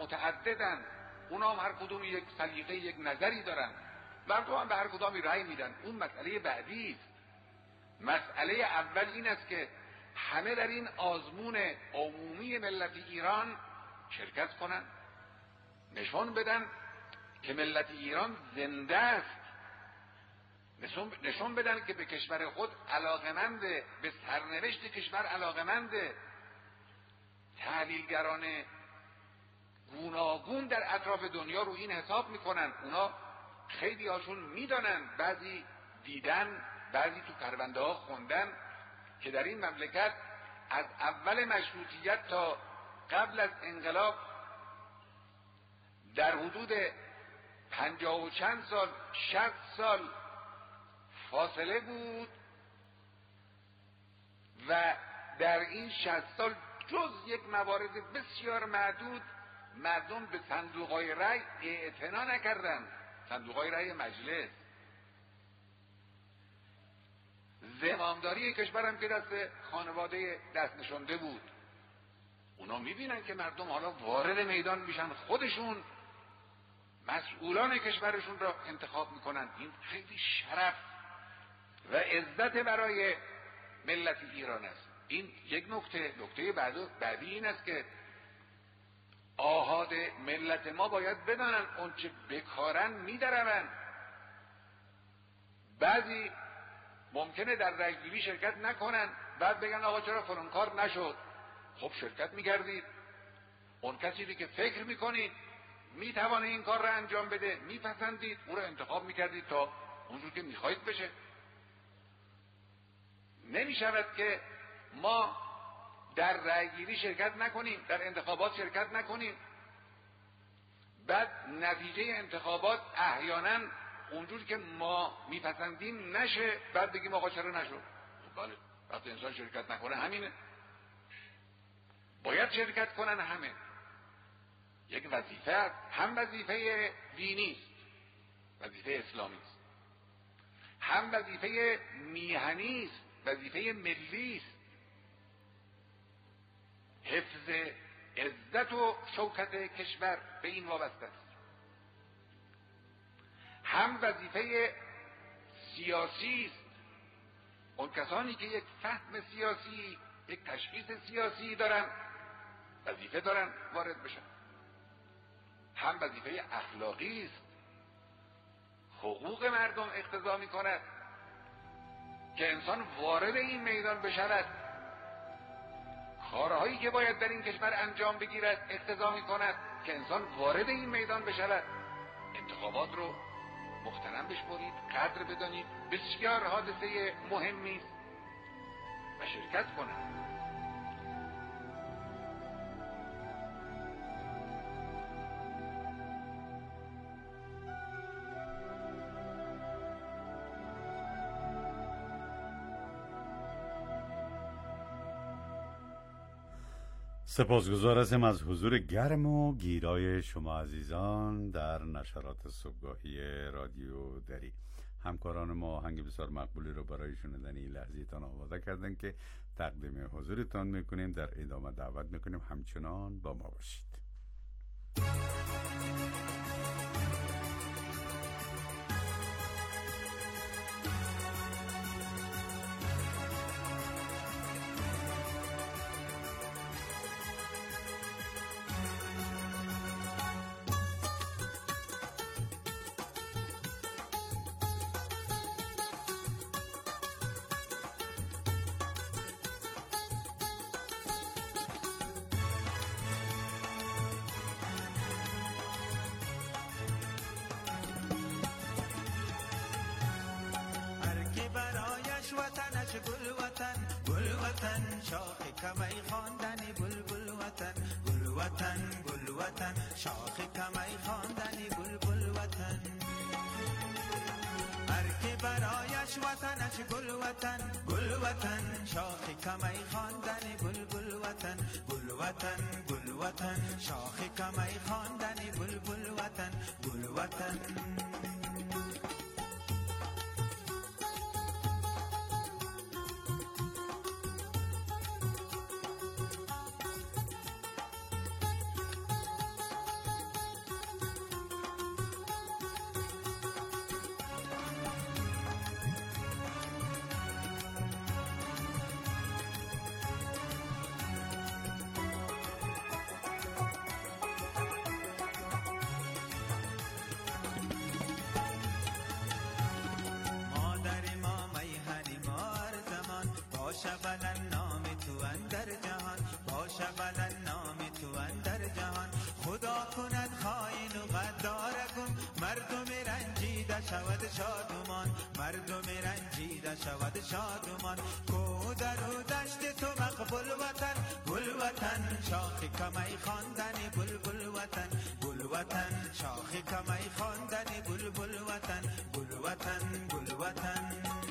متعددن، اونا هم هر کدوم یک سلیقه، یک نظری دارن، مردم هم به هر کدامی رأی میدن. اون مسئله بعدی است. مسئله اول این است که همه در این آزمون عمومی ملت ایران شرکت کنن، نشون بدن که ملت ایران زنده است، نشون بدن که به کشور خود علاقمنده، به سرنوشت کشور علاقمنده. تحلیلگران گوناگون در اطراف دنیا رو این حساب میکنن. اونا خیلی هاشون میدانن، بعضی دیدن، بعضی تو پرونده ها خوندن که در این مملکت از اول مشروطیت تا قبل از انقلاب در حدود 50 و چند سال، 60 سال فاصله بود و در این 60 سال جز یک موارد بسیار معدود مردم به صندوق‌های رأی اعتنا نکردند. صندوق‌های رأی مجلس، زمامداری کشورم که دست خانواده دست نشانده بود. اونا میبینن که مردم حالا وارد میدان میشن، خودشون مسئولان کشورشون را انتخاب میکنن. این خیلی شرف و عزت برای ملت ایران است. این یک نکته. نکته بعدی این است که آحاد ملت ما باید بدانن اون چه بکارن میدرون. بعضی ممکنه در رأیگیری شرکت نکنن، بعد بگن آقا چرا فلان کار نشد. خب شرکت میکردید، اون کسی که فکر میکنید میتوانه این کار را انجام بده میپسندید، او را انتخاب میکردید تا اونجور که میخواید بشه. نمیشود که ما در رأیگیری شرکت نکنیم، در انتخابات شرکت نکنیم، بعد نتیجه انتخابات احیانا اونجور که ما میپسندیم نشه، بعد بگیم آقا چرا نشد. بله، وقتی انسان شرکت نکنه همینه. باید شرکت کنن همه. یک وظیفه است، هم وظیفه دینی است، وظیفه اسلامی است، هم وظیفه میهنی است، وظیفه ملی است. حفظ عزت و شوکت کشور به این وابسته است. هم وظیفه سیاسی است. اون کسانی که یک فهم سیاسی، یک تشخیص سیاسی دارن، وظیفه دارن وارد بشن. هم وظیفه اخلاقی است. حقوق مردم اقتضا می‌کند که انسان وارد این میدان بشود. کارهایی که باید در این کشور انجام بگیرد اقتضا می‌کند که انسان وارد این میدان بشود. انتخابات رو محترم بشمرید، قدر بدانید، بسیار حادثه مهمی است و شرکت کنید. سپاسگزار هستم از حضور گرم و گیرای شما عزیزان در نشرات صبحگاهی رادیو دری. همکاران ما آهنگ بسیار مقبولی رو برای شنیدن این لحظه تان آماده کردن که تقدیم حضورتان میکنیم. در ادامه دعوت میکنیم همچنان با ما باشید. خدا کند خائن و غدارکم، مردم رنجیده شود شادمان، مردم رنجیده شود شادمان. کو در و دشت تو مقبول وطن، گل وطن شاخ کمی خواندن بلبل وطن، گل وطن شاخ کمی خواندن بلبل وطن، گل وطن گل وطن.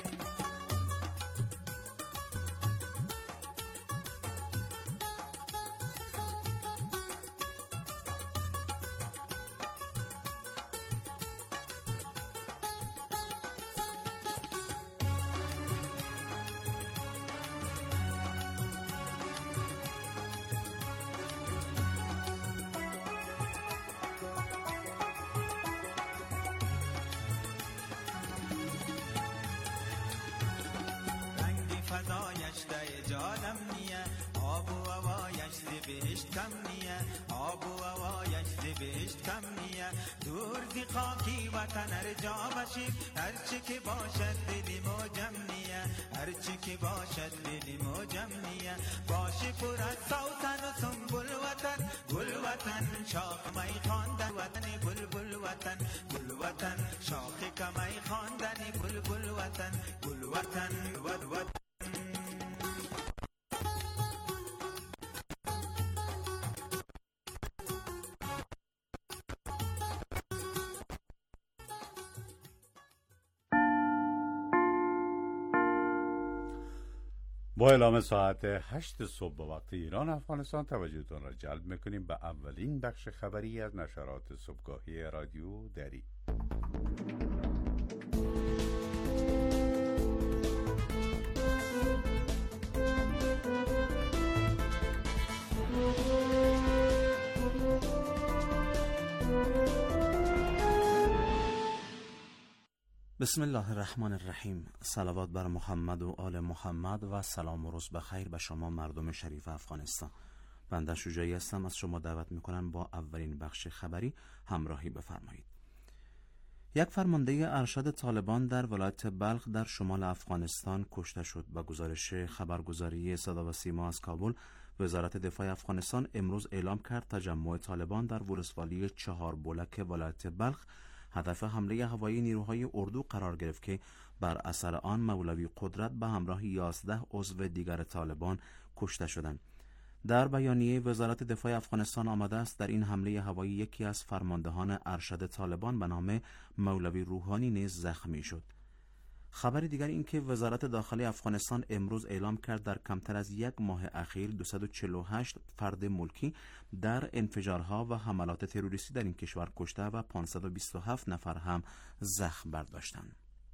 فضایش ده جانم نیه، آب و هوایش ز بهشت کم نیه، آب و هوایش ز بهشت کم نیه. دور زی خاکی وطن هر جا باشیم، هر چی که باشد دلی موجم نیه، هر چی که باشد دلی موجم نیه. باشه پر از سوسن و سنبل وطن، گل وطن شاخ می خواندن وطن بلبل وطن، گل وطن شاخ کمی خواندن بلبل وطن، گل وطن وطن. با اعلام ساعت 8 صبح به وقت ایران افغانستان توجهتون را جلب میکنیم به اولین بخش خبری از نشرات صبحگاهی رادیو دری. بسم الله الرحمن الرحیم. صلوات بر محمد و آل محمد و سلام و روز بخیر به شما مردم شریف افغانستان. بنده شجاعی هستم، از شما دعوت میکنم با اولین بخش خبری همراهی بفرمایید. یک فرمانده ارشد طالبان در ولایت بلخ در شمال افغانستان کشته شد. با گزارش خبرگزاری صدا و سیما از کابل، وزارت دفاع افغانستان امروز اعلام کرد تجمع طالبان در ولسوالی 4 بولک ولایت بلخ هدف حمله هوایی نیروهای اردو قرار گرفت که بر اثر آن مولوی قدرت به همراه 11 عضو دیگر طالبان کشته شدند. در بیانیه وزارت دفاع افغانستان آمده است در این حمله هوایی یکی از فرماندهان ارشد طالبان به نام مولوی روحانی نیز زخمی شد. خبر دیگر این که وزارت داخلی افغانستان امروز اعلام کرد در کمتر از یک ماه اخیر 248 فرد ملکی در انفجارها و حملات تروریستی در این کشور کشته و 527 نفر هم زخم برداشتند.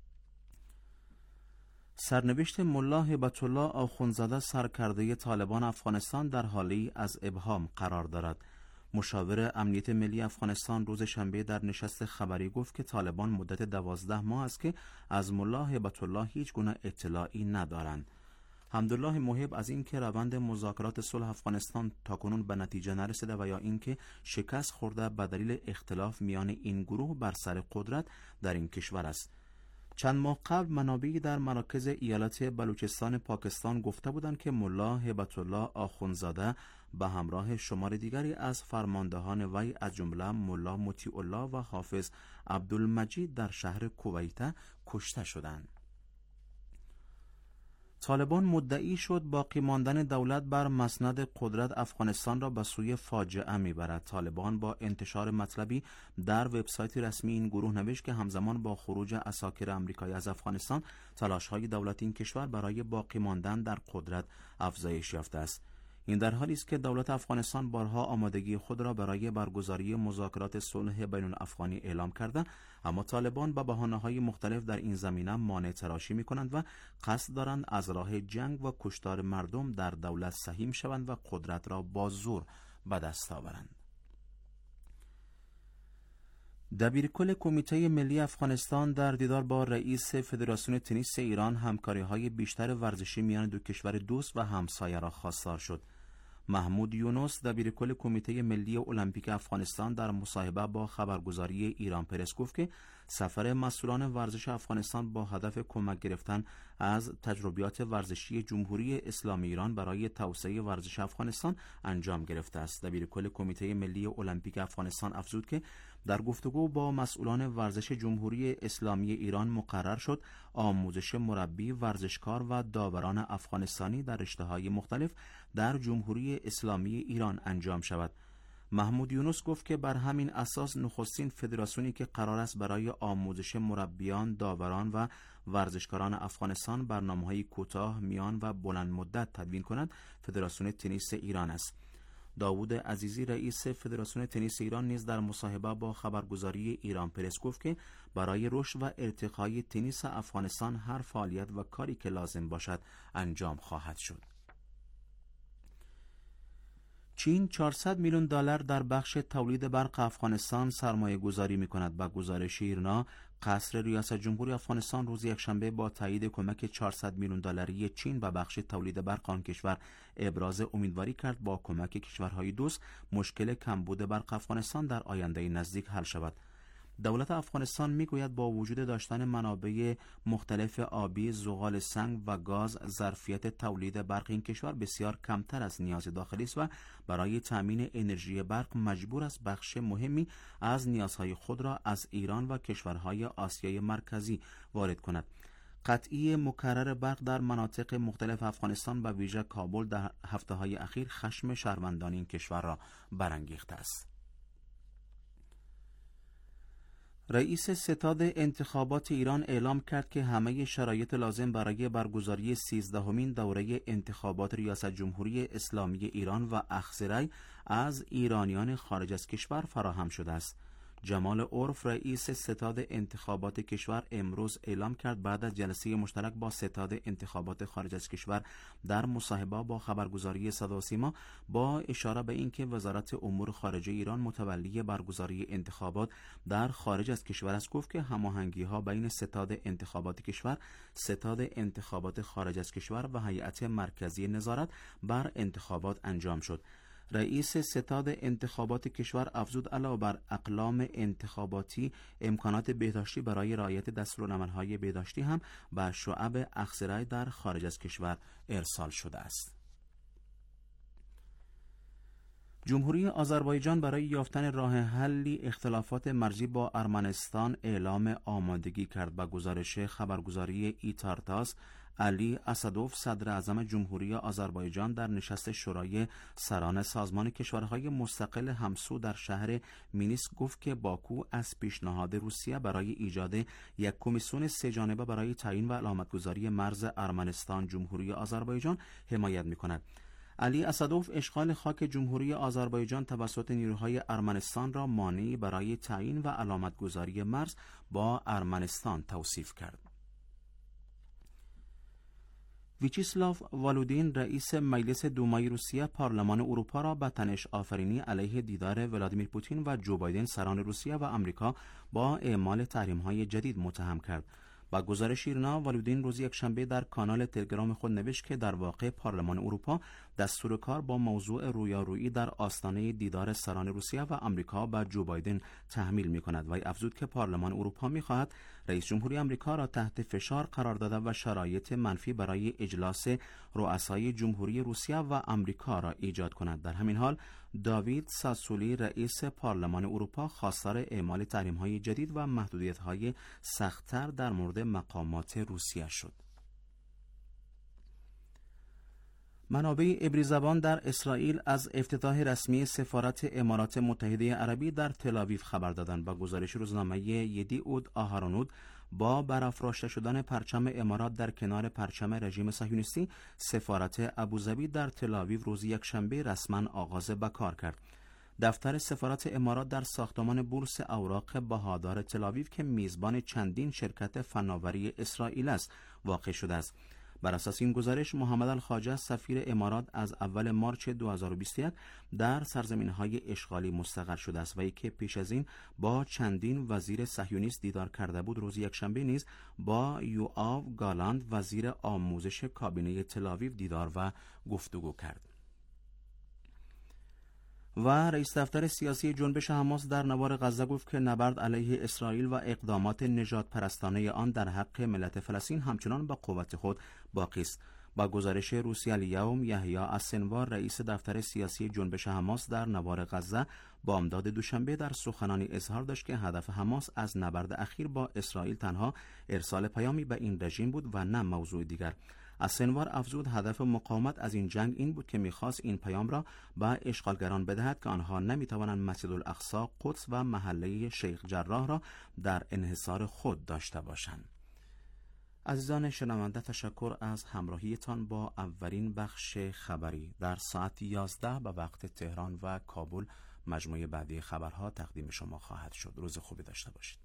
سرنوشت ملا هبت الله آخوندزاده سرکرده طالبان افغانستان در حالی از ابهام قرار دارد. مشاور امنیت ملی افغانستان روز شنبه در نشست خبری گفت که طالبان مدت 12 ماه است که از ملا هبت الله هیچ گونه اطلاعی ندارند. حمدالله محب از اینکه روند مذاکرات صلح افغانستان تاکنون به نتیجه نرسیده و یا اینکه شکست خورده به دلیل اختلاف میان این گروه بر سر قدرت در این کشور است. چند ماه قبل منابعی در مراکز ایالت بلوچستان پاکستان گفته بودند که ملا هبت الله آخوندزاده به همراه شمار دیگری از فرماندهان وی از جمله ملا مطیع الله و حافظ عبدالمجید در شهر کویت کشته شدند. طالبان مدعی شد باقی ماندن دولت بر مسند قدرت افغانستان را به سوی فاجعه میبرد. طالبان با انتشار مطلبی در وبسایت رسمی این گروه نوشت که همزمان با خروج عساکر آمریکایی از افغانستان، تلاش‌های دولت این کشور برای باقی ماندن در قدرت افزایش یافته است. این در حالی است که دولت افغانستان بارها آمادگی خود را برای برگزاری مذاکرات صلح بین الافغانی اعلام کرده، اما طالبان با بهانه‌های مختلف در این زمینه مانع تراشی می‌کنند و قصد دارند از راه جنگ و کشتار مردم در دولت سهیم شوند و قدرت را با زور به دست آورند. دبیرکل کمیته ملی افغانستان در دیدار با رئیس فدراسیون تنیس ایران همکاری‌های بیشتر ورزشی میان دو کشور دوست و همسایه را خواستار شد. محمود یونس دبیرکل کمیته ملی المپیک افغانستان در مصاحبه با خبرگزاری ایران پرس گفت که سفر مسئولان ورزش افغانستان با هدف کمک گرفتن از تجربیات ورزشی جمهوری اسلامی ایران برای توسعه ورزش افغانستان انجام گرفته است. دبیرکل کمیته ملی المپیک افغانستان افزود که در گفتگو با مسئولان ورزش جمهوری اسلامی ایران مقرر شد آموزش مربی، ورزشکار و داوران افغانستانی در رشته‌های مختلف در جمهوری اسلامی ایران انجام شود. محمود یونس گفت که بر همین اساس نخستین فدراسیونی که قرار است برای آموزش مربیان، داوران و ورزشکاران افغانستان برنامه‌های کوتاه، میان و بلند مدت تدوین کند فدراسیون تنیس ایران است. داوود عزیزی رئیس فدراسیون تنیس ایران نیز در مصاحبه با خبرگزاری ایران پرس گفت که برای رشد و ارتقای تنیس افغانستان هر فعالیت و کاری که لازم باشد انجام خواهد شد. چین 400 میلیون دلار در بخش تولید برق افغانستان سرمایه گذاری می کند. با گزارش ایرنا، قصر ریاست جمهوری افغانستان روز یکشنبه با تایید کمک 400 میلیون دلاری چین به بخش تولید برق آن کشور ابراز امیدواری کرد با کمک کشورهای دوست مشکل کمبود برق افغانستان در آینده نزدیک حل شود. دولت افغانستان میگوید با وجود داشتن منابع مختلف آبی، ذغال سنگ و گاز، ظرفیت تولید برق این کشور بسیار کمتر از نیاز داخلی است و برای تامین انرژی برق مجبور است بخش مهمی از نیازهای خود را از ایران و کشورهای آسیای مرکزی وارد کند. قطعی مکرر برق در مناطق مختلف افغانستان و ویژه کابل در هفته‌های اخیر خشم شهروندان این کشور را برانگیخته است. رئیس ستاد انتخابات ایران اعلام کرد که همه شرایط لازم برای برگزاری 13مین دوره انتخابات ریاست جمهوری اسلامی ایران و اخذ رأی از ایرانیان خارج از کشور فراهم شده است. جمال عرف رئیس ستاد انتخابات کشور امروز اعلام کرد بعد از جلسه مشترک با ستاد انتخابات خارج از کشور در مصاحبه با خبرگزاری صدا و سیما با اشاره به اینکه وزارت امور خارجه ایران متولی برگزاری انتخابات در خارج از کشور است، گفت که هماهنگی‌ها بین ستاد انتخابات کشور، ستاد انتخابات خارج از کشور و هیئت مرکزی نظارت بر انتخابات انجام شد. رئیس ستاد انتخابات کشور افزود علاوه بر اقلام انتخاباتی امکانات بهداشتی برای رعایت دستورالعمل‌های بهداشتی هم به شعب اخذ رأی در خارج از کشور ارسال شده است. جمهوری آذربایجان برای یافتن راه حلی اختلافات مرزی با ارمنستان اعلام آمادگی کرد. با گزارش خبرگزاری ایتارتاس، علی اسدوف صدر اعظم جمهوری آذربایجان در نشست شورای سران سازمان کشورهای مستقل همسو در شهر مینسک گفت که باکو از پیشنهاد روسیه برای ایجاد یک کمیسیون سه‌جانبه برای تعیین و علامتگذاری مرز ارمنستان جمهوری آذربایجان حمایت می‌کند. علی اسدوف اشغال خاک جمهوری آذربایجان توسط نیروهای ارمنستان را مانعی برای تعیین و علامتگذاری مرز با ارمنستان توصیف کرد. ویچیسلاو والودین رئیس مجلس دومای روسیه پارلمان اروپا را به تنش آفرینی علیه دیدار ولادیمیر پوتین و جو بایدن سران روسیه و آمریکا با اعمال تحریم‌های جدید متهم کرد. با گزارش ایرنا، والودین روز یکشنبه در کانال تلگرام خود نوشت که در واقع پارلمان اروپا دستور کار با موضوع رویارویی در آستانه دیدار سران روسیه و آمریکا به جو بایدن تحمیل می‌کند و افزود که پارلمان اروپا می‌خواهد رئیس جمهوری آمریکا را تحت فشار قرار داده و شرایط منفی برای اجلاس رؤسای جمهوری روسیه و آمریکا را ایجاد کند. در همین حال داوید ساسولی رئیس پارلمان اروپا خواستار اعمال تحریم‌های جدید و محدودیت‌های سخت‌تر در مورد مقامات روسیه شد. منابع عبری زبان در اسرائیل از افتتاح رسمی سفارت امارات متحده عربی در تل‌آویو خبر دادند. با گزارش روزنامه یدیعود آهارونود، با برافراشته شدن پرچم امارات در کنار پرچم رژیم صهیونیستی، سفارت ابوظبی در تل‌آویو روز یکشنبه رسما آغاز به کار کرد. دفتر سفارت امارات در ساختمان بورس اوراق بهادار تل‌آویو که میزبان چندین شرکت فناوری اسرائیل است واقع شده است. بر اساس این گزارش، محمد الخواجه سفیر امارات از اول مارچ 2021 در سرزمین‌های اشغالی مستقر شده است و که پیش از این با چندین وزیر صهیونیست دیدار کرده بود، روز یکشنبه نیز با یوآو گالاند وزیر آموزش کابینه تل‌آویو دیدار و گفتگو کرد. و رئیس دفتر سیاسی جنبش حماس در نوار غزه گفت که نبرد علیه اسرائیل و اقدامات نجات پرستانه آن در حق ملت فلسطین همچنان با قوت خود باقی است. با گزارش روسیه الیوم، یحیی السنوار رئیس دفتر سیاسی جنبش حماس در نوار غزه بامداد دوشنبه در سخنانی اظهار داشت که هدف حماس از نبرد اخیر با اسرائیل تنها ارسال پیامی به این رژیم بود و نه موضوع دیگر. السنوار افزود هدف مقاومت از این جنگ این بود که می‌خواست این پیام را به اشغالگران بدهد که آنها نمی‌توانند مسجد الاقصی، قدس و محله شیخ جراح را در انحصار خود داشته باشند. عزیزان شنونده، تشکر از همراهیتان با اولین بخش خبری. در ساعت 11 به وقت تهران و کابل مجموعه بعدی خبرها تقدیم شما خواهد شد. روز خوبی داشته باشید.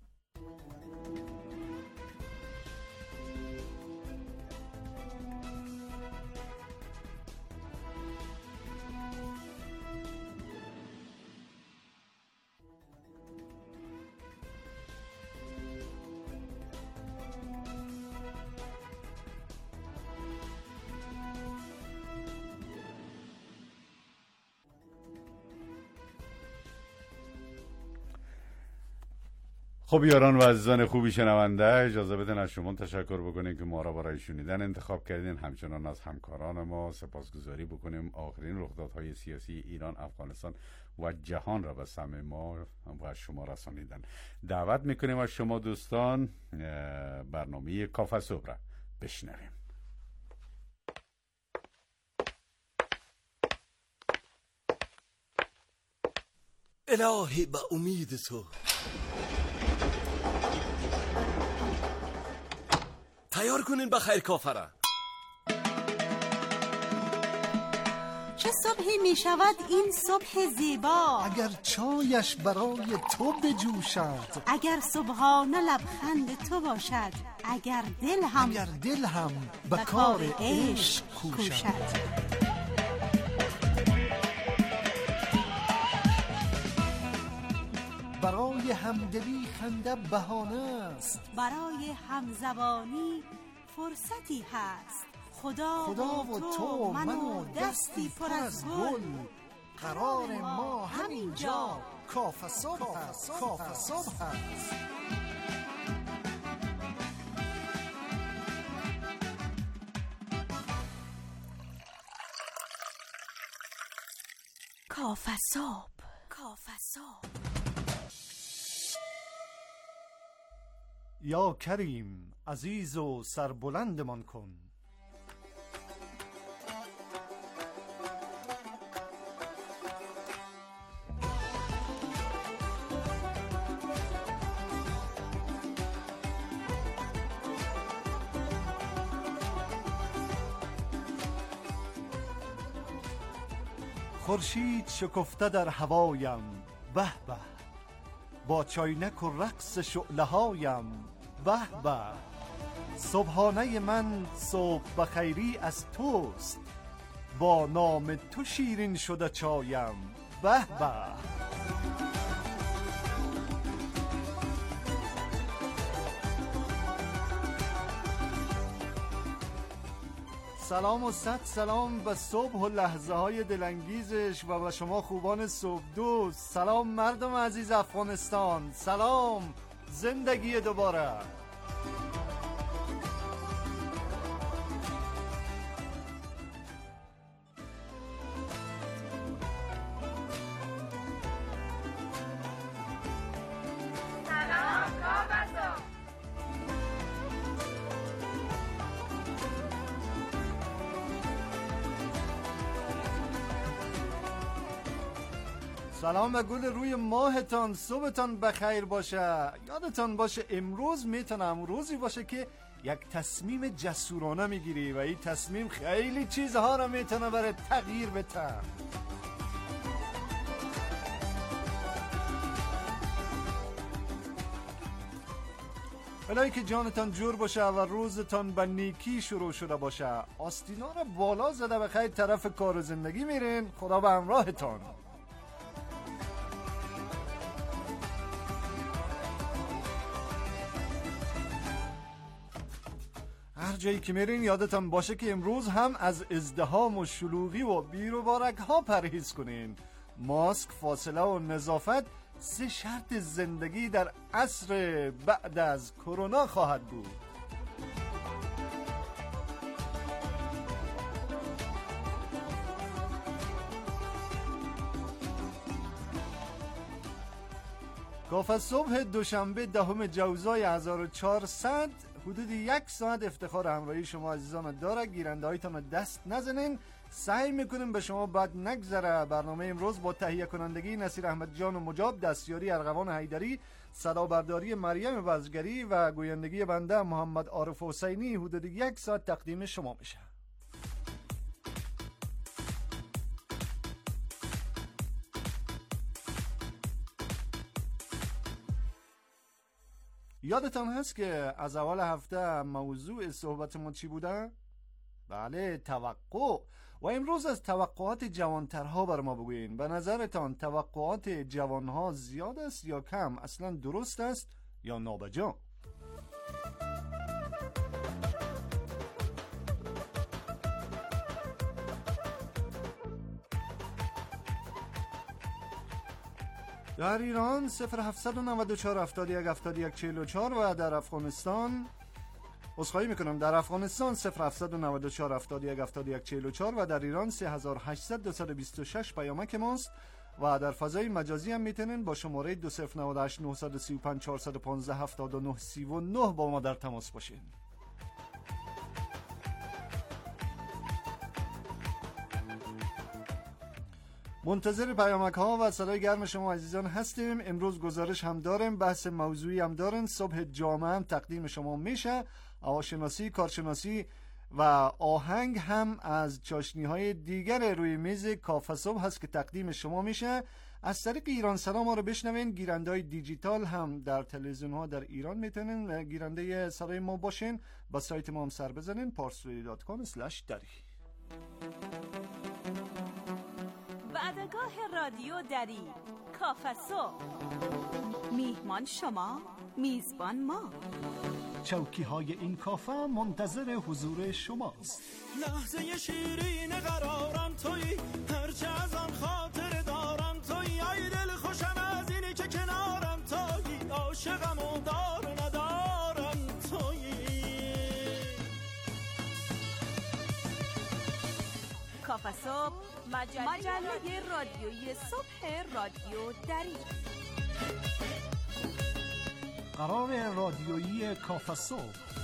خب یاران و عزیزان خوبی شنونده، اجازه بدن از شما تشکر بکنیم که ما را برای شنیدن انتخاب کردین. همچنان از همکاران ما سپاسگزاری بکنیم. آخرین رخدادهای سیاسی ایران، افغانستان و جهان را به سمع ما و شما رسانیدن. دعوت میکنیم از شما دوستان برنامه کافه صبح را بشنویم. الهی به امید تو تیار کنین به خیر کافره. چه صبحی می شود این صبح زیبا، اگر چایش برای تو بجوشد، اگر صبحانه لبخند تو باشد، اگر دل هم به کار عشق کوشد. برای همدلی خنده بهانه است، برای همزبانی فرصتی هست. خدا و تو من و دستی پر از گل، قرار ما همینجا کافه صبح است. کافه صبح. یا کریم عزیز و سربلندمان کن، خورشید شکفته در هوایم، به به با چاینک و رقص شعله‌هایم، به به صبحانه من صبح بخیری از توست، با نام تو شیرین شده چایم، به به. سلام و صد سلام به صبح و لحظه های دلانگیزش و به شما خوبان صبح دوست. سلام مردم عزیز افغانستان، سلام، زندگی دوباره. سلام به گل روی ماهتان، صبحتان بخیر باشه. یادتان باشه امروز میتونم روزی باشه که یک تصمیم جسورانه میگیری و این تصمیم خیلی چیزها را میتونه برای تغییر بده. الهی که جانتان جور باشه و روزتان به نیکی شروع شده باشه. آستینا را بالا زده بخیر طرف کار و زندگی میرین. خدا به همراهتان. هر جایی که میرین یادتان باشه که امروز هم از ازدحام و شلوغی و بیروبارک ها پرهیز کنین. ماسک، فاصله و نظافت 3 شرط زندگی در عصر بعد از کرونا خواهد بود. کافه صبح دوشنبه 10 جوزای 1400 حدود 1 ساعت افتخار همراهی شما عزیزان داره. گیرنده هایتان رو دست نزنین، سعی میکنیم به شما بد نگذره. برنامه امروز با تهیه کنندگی نصیر احمد جان و مجاب، دستیاری ارغوان حیدری، صدا برداری مریم وزگری و گویندگی بنده محمد عارف حسینی حدود 1 ساعت تقدیم شما میشه. یادتان هست که از اول هفته موضوع صحبت ما چی بوده؟ بله، توقع. و امروز از توقعات جوانترها بر ما بگوین. به نظرتان توقعات جوانها زیاد است یا کم؟ اصلا درست است یا نابجا؟ در ایران 0794 71 71 44 و در افغانستان عذرخواهی میکنم، در افغانستان 0794 71 71 44 و در ایران 3800 226 پیامک ماست و در فضای مجازی هم میتونین با شماره 2098 935 415 79 39 با ما در تماس باشین. منتظر پیامک ها و صدای گرم شما عزیزان هستیم. امروز گزارش هم داریم، بحث موضوعی هم داریم، صبح جامعه هم تقدیم شما میشه، هواشناسی، کارشناسی و آهنگ هم از چاشنی های دیگر روی میز کافه صبح هست که تقدیم شما میشه. از طریق ایران سلام ما رو بشنوین. گیرنده های دیجیتال هم در تلویزیون ها در ایران میتونین گیرنده صدای ما باشین. با سایت ما هم سر بزنین parstory.com/dari. وعدگاه رادیو دری، کافه صبح. میهمان شما، میزبان ما. چوکی های این کافه منتظر حضور شماست. لحظه شیرین قرارم تویی، هرچه از آن خاطر دارم تویی. ای دل خوشم از اینی که کنارم تویی، عاشقم و دار ندارم تویی. کافه صبح، مجله رادیویی صبح رادیو دری. قرار رادیویی کافه صبح.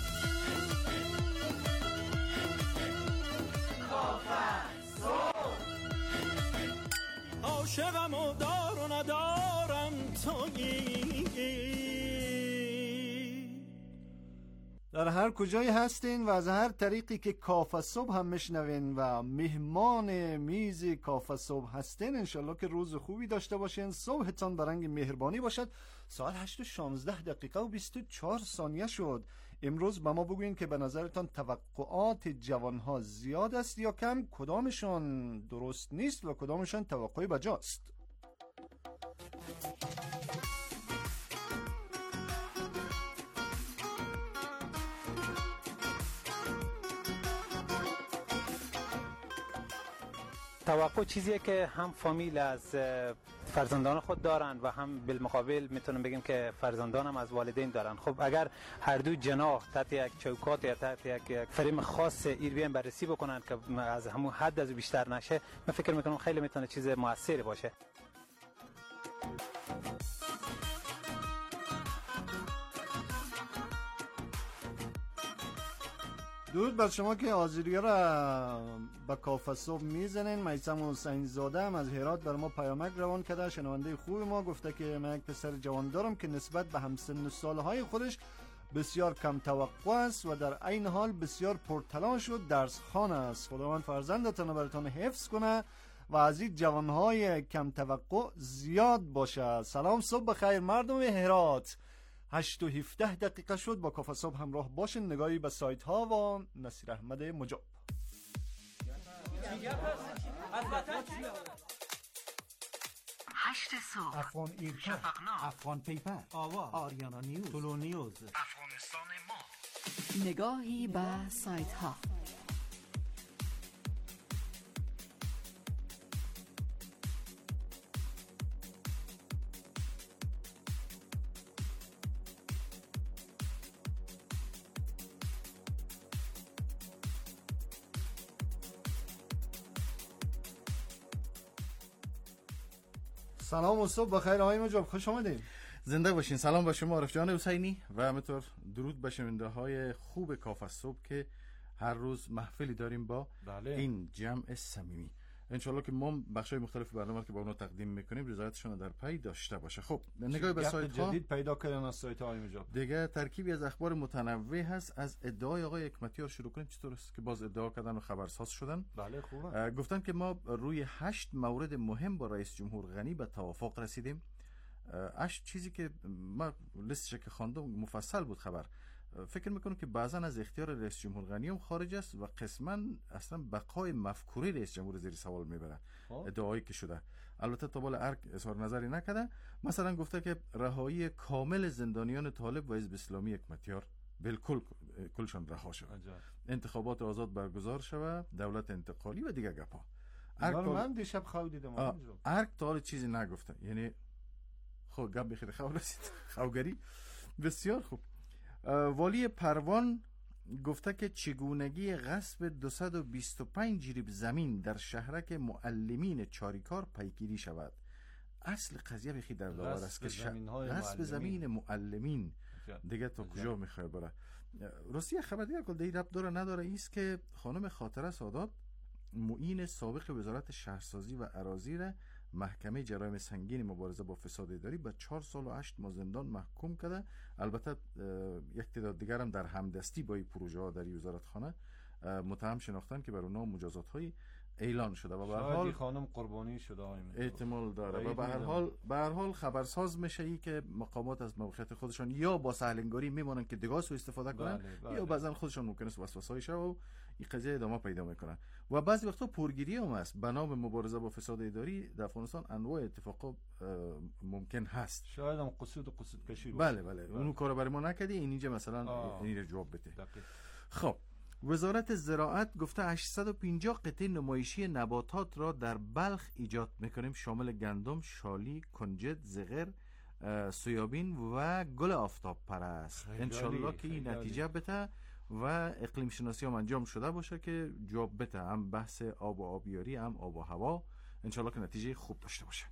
کافه صبح. عاشقم و دار و ندارم تویی. در هر کجایی هستین و از هر طریقی که کافه صبح هم میشنوین و مهمان میز کافه صبح هستین، انشالله که روز خوبی داشته باشین، صبحتان برنگ مهربانی باشد. ساعت 8:16 و 24 ثانیه شد. امروز به ما بگوین که به نظرتان توقعات جوانها زیاد است یا کم؟ کدامشان درست نیست و کدامشان توقع بجاست؟ توقع چیزیه که هم فامیل از فرزندان خود دارن و هم بالمقابل میتونیم بگیم که فرزندان هم از والدین دارن. خب اگر هر دو جناح تحت یک چوکات یا تحت یک فریم خاص ایر بیان بررسی بکنن که از همون حد از بیشتر نشه، من فکر میکنم خیلی میتونه چیز موثری باشه. درود بر شما که حاضری را با کافه صبح میزنین. میثم حسین زاده هم از هرات بر ما پیامک روان کرده. شنونده خوب ما گفته که من یک پسر جوان دارم که نسبت به همسن و سالهای خودش بسیار کم توقع است و در عین حال بسیار پرتلاش و درس خوان است. خداوند فرزندتان رو براتون حفظ کنه و از این جوانهای کم توقع زیاد باشه. سلام، صبح بخیر مردم هرات. 8:17 شد. با کافه صبح همراه باشین. نگاهی به سایت ها و نصیر احمد مجاب. 8 صبح، افغان ایرکا، افغان پیپر، آریانا نیوز، طلو نیوز، افغانستان ما. نگاهی به سایت ها. سلام و صبح بخیر آقای مجاب، خوش آمدین. زنده باشین. سلام به شما عارف جان حسینی و همینطور درود به شنونده‌های خوب کاف صبح که هر روز محفلی داریم با این جمع صمیمی. انشالله که ما بخشای مختلف برنامه که با اونها تقدیم میکنیم رضایتشون در پی داشته باشه. خب نگاه به سایت ها جدید پیدا کردن از سایت های مجاب دیگه ترکیبی از اخبار متنوع هست. از ادعای آقای حکمتیار شروع کنیم. چطور است که باز ادعا کردن و خبرساز شدن؟ بله خوبه. گفتن که ما روی 8 مورد مهم با رئیس جمهور غنی به توافق رسیدیم. 8 چیزی که ما لیستش که خواندم مفصل بود خبر. فکر میکنم که بعضا از اختیار رئیس جمهور غنی هم خارج است و قسما اصلا بقای مفکوره رئیس جمهور زیر سوال میبره. ادعایی که شده البته تا بالا ارگ اظهار نظری نکرده. مثلا گفته که رهایی کامل زندانیان طالب و حزب اسلامی حکمتیار بالکل کلشان رها شود، انتخابات آزاد برگزار شود، دولت انتقالی و دیگه گپا. من دیشب خواب دیدم ارگ تا حالا چیزی نگفته. یعنی خب گپ بخیر خواب رسید خوگری. بسیار خوب. والی پروان گفته که چگونگی غصب 225 جریب زمین در شهرک معلمین چاریکار پیگیری شود. اصل قضیه بخی در داور است که غصب زمین معلمین دیگه تا کجا میخواه بره. راستی خبر دیگه که دیگه ربط داره نداره ایست که خانم خاطره سادات معین سابق وزارت شهرسازی و اراضی را محکمه جرایم سنگین مبارزه با فساد اداری به 4 سال و 8 ماه زندان محکوم کرده. البته یک تعداد دیگر هم در همدستی با این پروژه ها در وزارت خانه متهم شناختن که بر اونها مجازات های اعلان شده و به هر حال خانم قربانی شده احتمال داره و به هر حال خبرساز میشه ای که مقامات از موقعیت خودشان یا با سهلنگاری میمونن که دیگه سو استفاده کنن یا بعضا خودشان ممکنه وسوسه‌ای شه و این قضیه ادامه پیدا میکنن و بعضی وقتا پرگیری هم هست به نام مبارزه با فساد اداری. در افغانستان انواع اتفاقا ممکن هست. شاید هم قصد کشی باشه. بله اون کارو برای ما نکردی اینجا مثلا این جواب بده. خب وزارت زراعت گفته 850 قطعه نمایشی نباتات را در بلخ ایجاد میکنیم، شامل گندم، شالی، کنجد، زغر، سویابین و گل آفتاب پرست. انشالله که این نتیجه بده و اقلیم شناسی هم انجام شده باشه که جواب بده، هم بحث آب و آبیاری هم آب و هوا. انشالله که نتیجه خوب داشته باشه.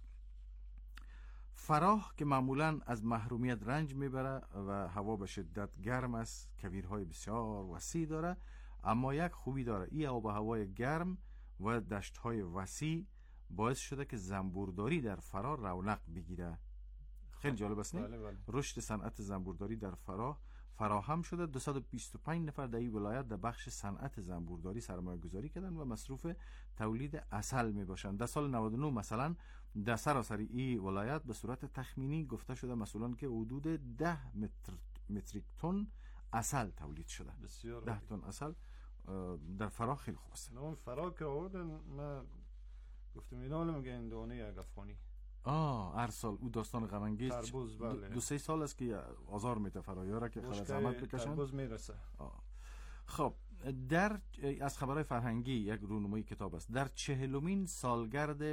فراه که معمولا از محرومیت رنج میبره و هوا به شدت گرم است، کویرهای بسیار وسیع داره، اما یک خوبی داره. این آب و هوای گرم و دشت‌های وسیع باعث شده که زنبورداری در فراه رونق بگیره. خیلی جالب است نه؟ بله. رشد صنعت زنبورداری در فراه فراهم شده. 225 نفر در این ولایت در بخش صنعت زنبورداری سرمایه گذاری کردن و مصروف تولید عسل می باشند. در سال 99 مثلا در سراسر این ولایت به صورت تخمینی گفته شده مسئولان که حدود 10 متریک تن عسل تولید شده. 10 تن عسل در فراه خیلی خوب است. اون فراه که آوردن ما گفتم اینا میگه این دانه یک افغانی. هر سال او داستان غم انگیز تربوز. بله 2-3 سال است که آزار میده فرایارا که خلاص زحمت بکشن. تربوز میرسه. خب در از خبرهای فرهنگی یک رونمایی کتاب است. در 40مین سالگرد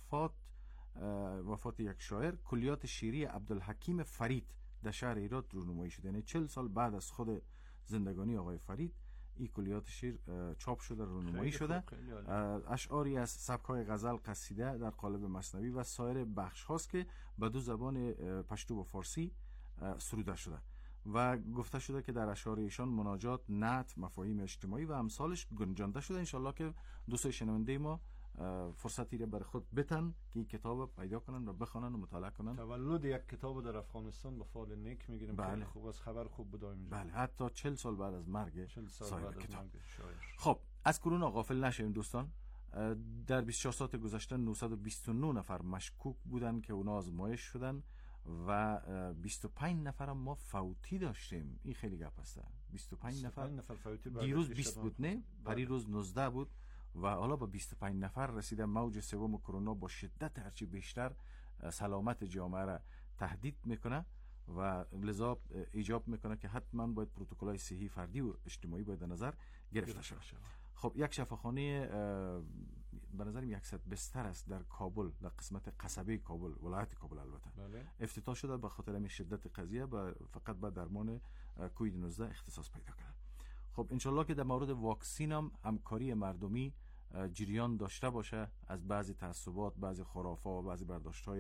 وفات یک شاعر، کلیات شعری عبدالحکیم فرید در شهر هرات رونمایی شده. یعنی 40 سال بعد از خود زندگانی آقای فرید این کلیات شعر چاپ شده، رونمایی شده. اشعاری از سبک‌های غزل، قصیده در قالب مثنوی و سایر بخش هاست که به 2 زبان پشتو و فارسی سروده شده و گفته شده که در اشعار ایشان مناجات، نعت، مفاهیم اجتماعی و امثالش گنجانده شده. انشالله که دوستای شنونده ما فرصتی را برای خود بتن که این کتاب پیدا کنن و بخونن و مطالعه کنن. تولد یک کتاب در افغانستان به فال نیک میگیریم. بله. خوب از خبر خوب بدایم. بله حتی 40 سال بعد از مرگ صاحب کتاب. شاعر. خب از کرونا غافل نشیم دوستان. در 24 ساعت گذشته 929 نفر مشکوک بودن که اونا آزمایش شدن و 25 نفر ما فوتی داشتیم. این خیلی گپ است. 25 نفر فوتی. دیروز 20 بود نه؟ پری روز 19 بود و حالا با 25 نفر رسیده. موج سوم کرونا با شدت هرچی بیشتر سلامت جامعه را تهدید میکنه و لذا ایجاب میکنه که حتما باید پروتکل‌های صحی فردی و اجتماعی باید در نظر گرفته شود. خب یک شفاخانه به نظرم 100 بستر است در کابل، در قسمت قصبه کابل، ولایت کابل البته. بله. افتتاح شده به خاطر همین شدت قضیه و فقط با درمان کووید 19 اختصاص پیدا کرده. خب انشالله که در مورد واکسین هم همکاری مردمی جریان داشته باشه، از بعضی تعصبات، بعضی خرافات و بعضی برداشت‌های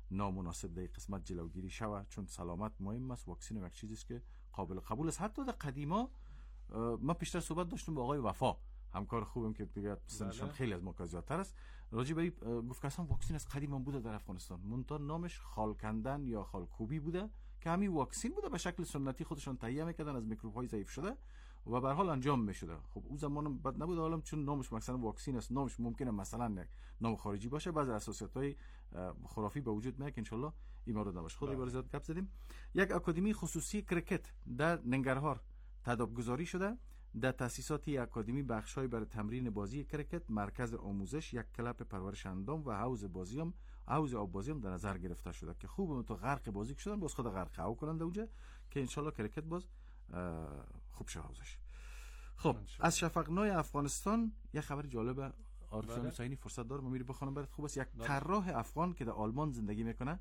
نامناسب در قسمت جلوگیری شود، چون سلامت مهم است. واکسن یک چیزی است که قابل قبول است. حتی در قدیما ما پیشتر صحبت داشتم با آقای وفا، همکار خوبم که دیگه سنشون خیلی از ما زیادتر است، راجع به گفت که اصلا واکسن از قدیم بوده در افغانستان، منتها نامش خالکندن یا خالکوبی بوده که همین واکسن بوده، به شکل سنتی خودشان تهیه میکردن از میکروب های ضعیف شده و به هر حال انجام میشده. خب اون زمان بد نبود عالم، چون نامش مثلا واکسن است، نامش ممکنه مثلا یک نام خارجی باشه، بعضی اساسیات های خرافی به وجود میاد که ان شاء الله این مورد نباشه. خود بار زیاد گپ زدیم. یک آکادمی خصوصی کرکت در ننگرهار تداعی گذاری شده. در تاسیسات اکادمی بخش‌های برای تمرین بازی کرکت، مرکز آموزش، یک کلب پرورش اندام و حوض آب بازی هم در نظر گرفته شده که خوب تو غرق بازی شدن، باز خود غرق او کنند اونجا که ان شاء الله کرکت باز خوب شه حوزش. خب از شفقنای افغانستان یک خبر جالبه عارف حسینی فرصت دارم میری بخونم برات، خوب است. یک طراح افغان که در آلمان زندگی میکنه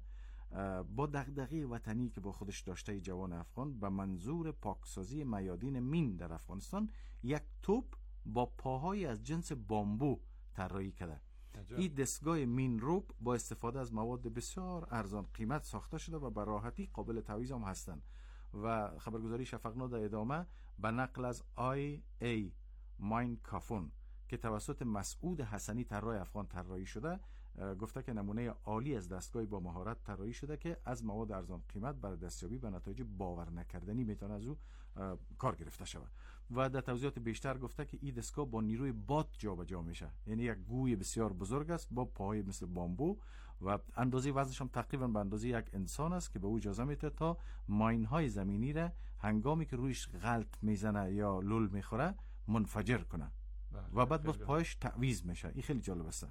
با دغدغه وطنی که با خودش داشته جوان افغان به منظور پاکسازی میادین مین در افغانستان یک توپ با پاهای از جنس بامبو طراحی کرده. این دستگاه مین روپ با استفاده از مواد بسیار ارزان قیمت ساخته شده و به راحتی قابل تعویض هم هستند. و خبرگزاری شفقنا در ادامه به نقل از IA ماین کافون که توسط مسعود حسنی طراح افغان طراحی شده گفته که نمونه عالی از دستگاه با مهارت طراحی شده که از مواد ارزان قیمت برای دستیابی به نتایج باور نکردنی میتونه از او کار گرفته شود. و در توضیحات بیشتر گفته که این دستگاه با نیروی باد جابجا میشه، یعنی یک گوی بسیار بزرگ است با پاهای مثل بامبو و اندازه وزنش هم تقریبا به اندازه یک انسان است که به او اجازه میده تا ماین های زمینی را هنگامی که رویش غلط میزنه یا لول میخوره منفجر کنه و بعد باز پایش تعویض میشه. این خیلی جالب است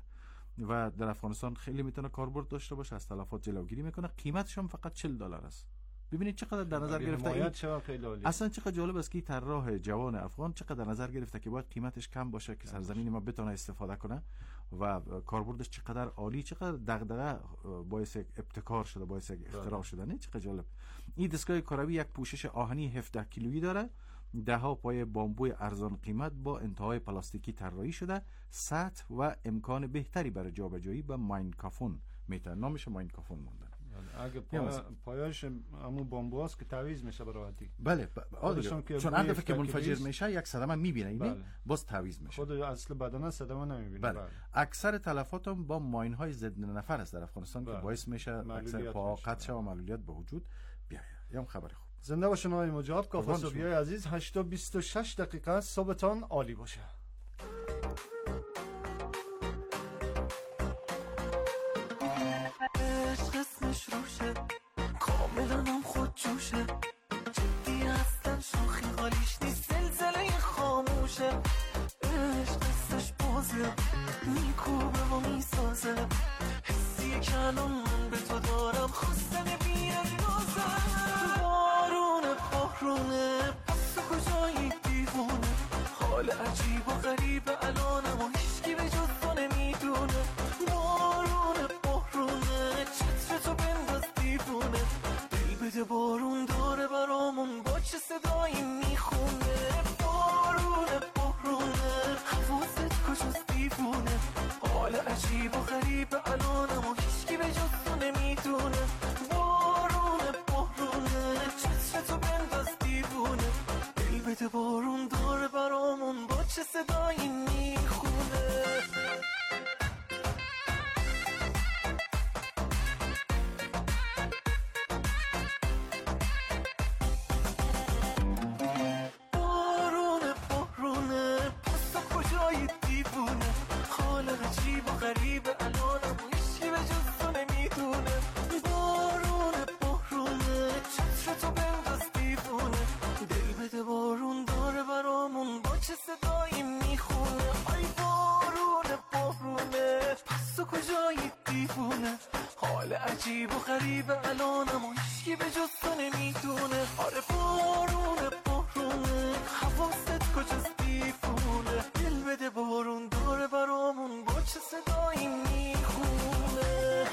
و در افغانستان خیلی میتونه کاربرد داشته باشه، از تلفات جلوگیری میکنه. قیمتش هم فقط $40 است. ببینید چقدر در نظر گرفته این اصلا چقدر جالب است که طراح جوان افغان چقدر در نظر گرفته که باید قیمتش کم باشه که سرزمین ما بتونه استفاده کنه و کاربردش چقدر عالی، چقدر دغدغه باعث ابتکار شده، باعث اختراع شده. نه چقدر جالب. این دستگاه کروی یک پوشش آهنی 17 کیلویی داره، 10 پای بامبوی ارزان قیمت با انتهای پلاستیکی طراحی شده، سطح و امکان بهتری برای جابجایی به ماین کافون میتونه. نامش ماین کافون مونده. اگه پایش همون بامبو است که تعویض میشه به راحتی. بله چون هر دفعه که منفجر میشه یک صدمه میبینه، اینه باز تعویض میشه. خود اصل بدن صدمه نمیبینه. بله. اکثر تلفات هم با ماین های ضد نفر است در افغانستان که باعث میشه اکثر پا قطع شه و معلولیت به وجود بیاید. یا خبر خوب. زنده باشین آقای مجاب. کافه صبحی عزیز 8:26 دقیقه. صبحتان عالی باشه. اسمش روشه کاملا هم خود جوشه، جدی هستن شوخی حالیش نیست، زلزله خاموشه، عشق دستش بازه میکوبه و میسازه، حسیه که الان من به تو دارم خواستن بیاندازه، بارونه پس تو کجایی دیوونه، حال عجیب و غریب الانم و هیچکی به جز تو نمیدونه، تو بنداز دیوونه، دل بده بارون داره برامون با چه صدایی میخونه، بارونه حواست کجاست دیوونه، حال عجیب و غریب الانم و هیچکی به جز تو نمیدونه، بارونه چه تو بنداز دیوونه، دل بده بارون داره برامون با چه صدایی میخونه. عجیب و غریب الانم و هیچکی به جز تو نمیدونه، آره بارونه حواست کجاست دیوونه، دل بده بارون داره برامون با چه صدایی میخونه.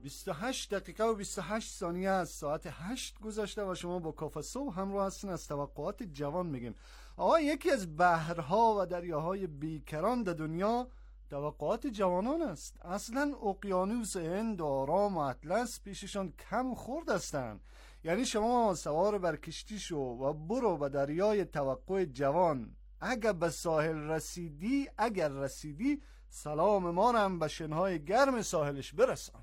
28 دقیقه و 28 ثانیه از ساعت 8 گذشته و شما با کافه صبح همراه هستین. از توقعات جوان میگیم. آقا یکی از بحرها و دریاهای بیکران در دنیا توقعات جوانان است. اصلا اقیانوس هند و آرام و اطلس پیششان کم خورد هستند. یعنی شما سوار بر کشتی شو و برو به دریای توقع جوان. اگر به ساحل رسیدی سلام ما هم به شنهای گرم ساحلش برسان.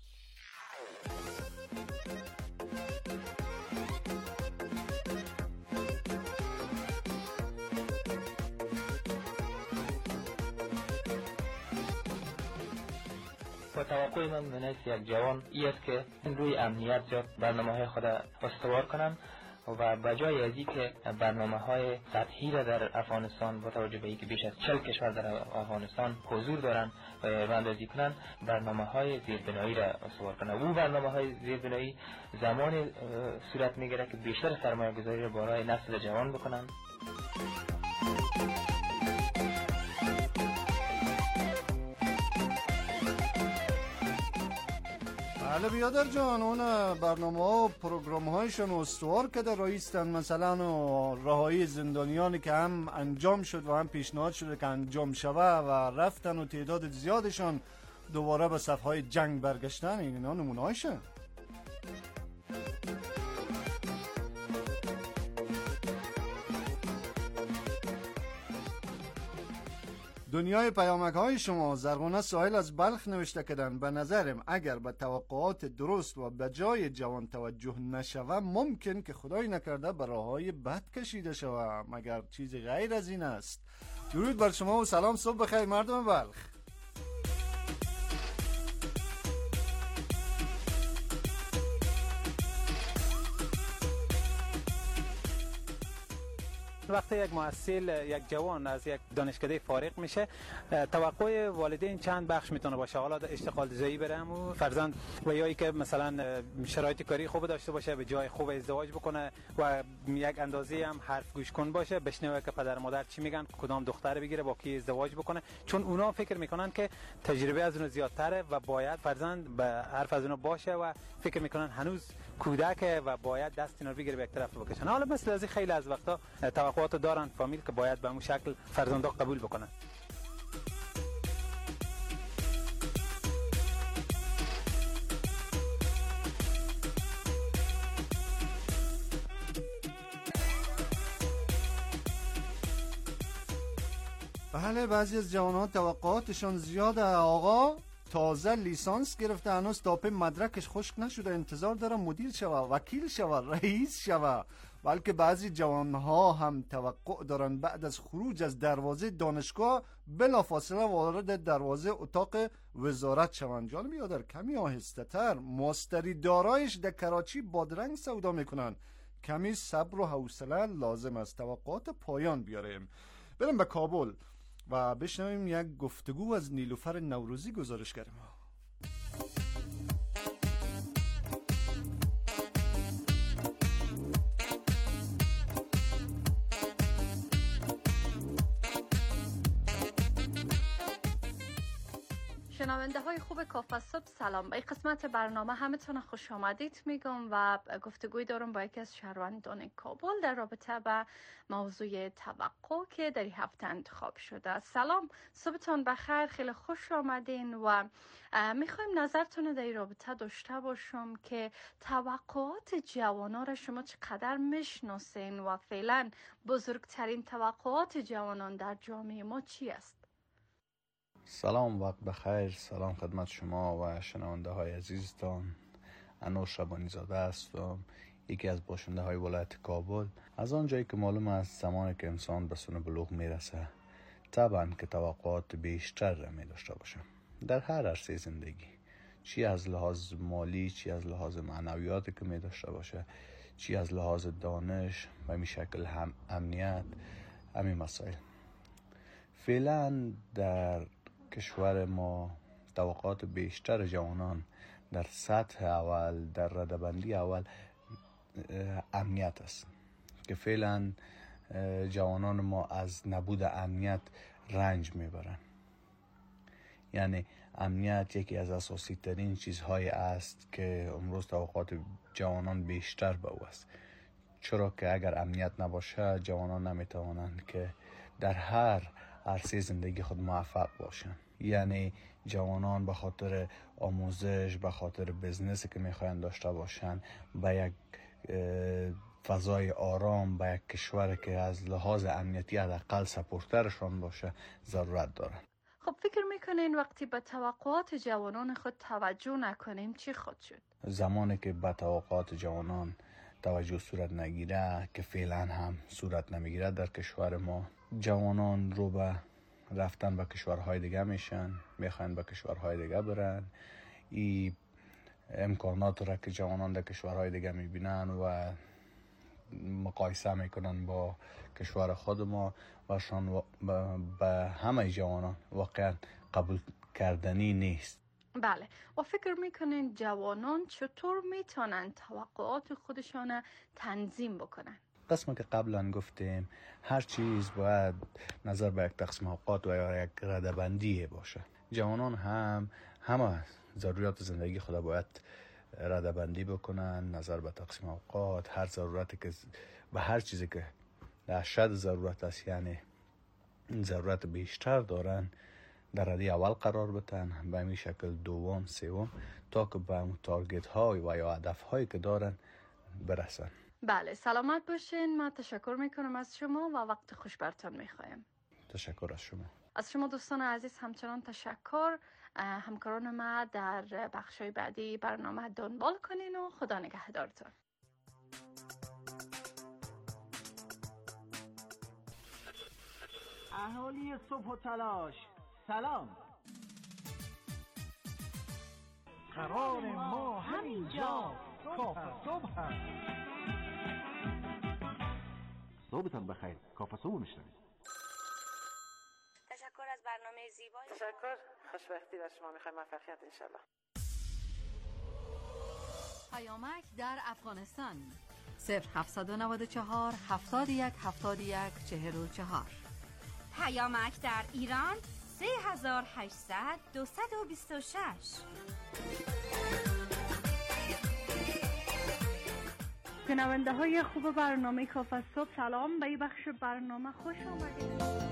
و توقع من به نفس یک جوان ای است که روی امنیت زیاد برنامه‌های خود استوار کنم و بجای از اینکه برنامه‌های سطحی را در افغانستان با توجه به اینکه بیش از 40 کشور در افغانستان حضور دارند راه اندازی کنند، برنامه‌های زیربنایی را استوار کنند. او برنامه‌های زیربنایی زمان صورت می‌گیرد که بیشتر سرمایه‌گذاری را برای نسل جوان بکنند. بله بیادر جان، اون برنامه ها و پروگرام هایشون استوار کده رایستن. مثلا رهایی زندانیانی که هم انجام شد و هم پیشنهاد شده که انجام شوه و رفتن و تعداد زیادشان دوباره به صفحه جنگ برگشتن. اینا نمونه هایشن. دنیای پیامک های شما. زرغونه ساحل از بلخ نوشته کردن به نظرم اگر به توقعات درست و به جای جوان توجه نشوه ممکن که خدای نکرده به راههای بد کشیده شوه، مگر چیزی غیر از این است. درود بر شما و سلام، صبح بخیر مردم بلخ. وقتی یک محصل، یک جوان از یک دانشکده فارغ میشه، توقع والدین چند بخش میتونه باشه. حالا اشتغال زایی برم و فرزند و یا که مثلا شرایط کاری خوب داشته باشه، به جای خوب ازدواج بکنه و یک اندازه هم حرف گوش کن باشه، بشنوه که پدر مادر چی میگن، کدام دختر بگیره، با کی ازدواج بکنه، چون اونا فکر میکنن که تجربه از اون زیادتره و باید فرزند به حرف از اونا باشه و فکر میکنن هنوز کودک و باید دست اینا رو بگیره به یک طرف بکشن. حالا مثل از خیلی از وقتا توقعات دارن فامیل که باید به اون شکل فرزندا قبول بکنن. بله بعضی از جوانان توقعاتشان زیاده. آقا تازه لیسانس گرفته، هنوز تاپ مدرکش خشک نشده، انتظار داره مدیر شوه، وکیل شوه، رئیس شوه. بلکه بعضی جوانها هم توقع دارن بعد از خروج از دروازه دانشگاه بلافاصله وارد دروازه اتاق وزارت شوند. جان بیادر کمی آهسته تر. ماستری دارایش در کراچی بادرنگ سودا میکنن. کمی صبر و حوصله لازم است. توقعات پایان بیاریم. بریم به کابل و بشنویم یک گفتگو از نیلوفر نوروزی گزارشگر ما. شنونده های خوب کافه صبح سلام. به این قسمت برنامه همتون خوش آمدید میگم و گفتگوی دارم با یکی از شهروندان کابل در رابطه با موضوع توقع که در این هفته انتخاب شده. سلام، صبحتون بخیر، خیلی خوش آمدین و میخوایم نظرتون در این رابطه داشته باشم که توقعات جوانان را شما چقدر میشناسین و فعلا بزرگترین توقعات جوانان در جامعه ما چی است؟ سلام، وقت بخیر. سلام خدمت شما و شنونده های عزیزتان. انوش شبانی زاده هستم، یکی از باشنده های ولایت کابل. از آن جایی که معلوم است زمانی که انسان به سن بلوغ میرسه طبعا که توقعات بیشتر را می داشته باشه در هر عرصه زندگی، چی از لحاظ مالی، چی از لحاظ معنویاتی که می داشته باشه، چی از لحاظ دانش و می شکل هم امنیت، همین مسائل. فعلا در کشور ما توقعات بیشتر جوانان در سطح اول، در ردبندی اول امنیت است که فعلا جوانان ما از نبود امنیت رنج میبرن. یعنی امنیت یکی از اساسی ترین چیزهای است که امروز توقعات جوانان بیشتر به او است، چرا که اگر امنیت نباشه جوانان نمیتوانند که در هر عرصه زندگی خود موفق باشند. یعنی جوانان به خاطر آموزش، به خاطر بزنسی که میخواین داشته باشند، به یک فضای آرام، به یک کشور که از لحاظ امنیتی حداقل سپورترشان باشه ضرورت دارند. خب فکر میکنین وقتی به توقعات جوانان خود توجه نکنیم چی خود شد؟ زمانی که به توقعات جوانان توجه صورت نگیره، که فعلا هم صورت نمیگیره در کشور ما، جوانان رو به رفتن به کشورهای دیگه میشن، میخواین به کشورهای دیگه برن. این امکانات را که جوانان در کشورهای دیگه میبینن و مقایسه میکنن با کشور خود ما و شان به همه جوانان واقعا قبول کردنی نیست. بله، و فکر میکنین جوانان چطور میتونن توقعات خودشان تنظیم بکنن؟ قسم که قبلا گفتیم هر چیز باید نظر به یک تقسیم اوقات و یا یک رده‌بندی باشه. جوانان هم همه ضروریات زندگی خود باید رده‌بندی بکنن، نظر به تقسیم اوقات، هر ضرورتی که به هر چیزی که در شد ضرورت است، یعنی ضرورت بیشتر دارن، در رده اول قرار بدن، به همین شکل دوم، سوم، تا که به اون تارگت های و یا هدف هایی که دارن برسن. بله، سلامت باشین. من تشکر میکنم از شما و وقت خوش برتان میخوایم. تشکر از شما. از شما دوستان عزیز همچنان تشکر. همکاران ما در بخشای بعدی برنامه دنبال کنین و خدا نگهدارتون. اهالی صبح و تلاش سلام. قرار ما همینجا کافه صبح هست. صبحتان بخیر. کافه صبح میشنوید. تشکر از برنامه زیبایی. تشکر. خوشبختی در شما میخوایم. موفقیت انشالله. پیامک در افغانستان 0794 71 71 44. پیامک در ایران 3800 226. شنونده های خوب برنامه کافه صبح، سلام. به این بخش برنامه خوش آمدید.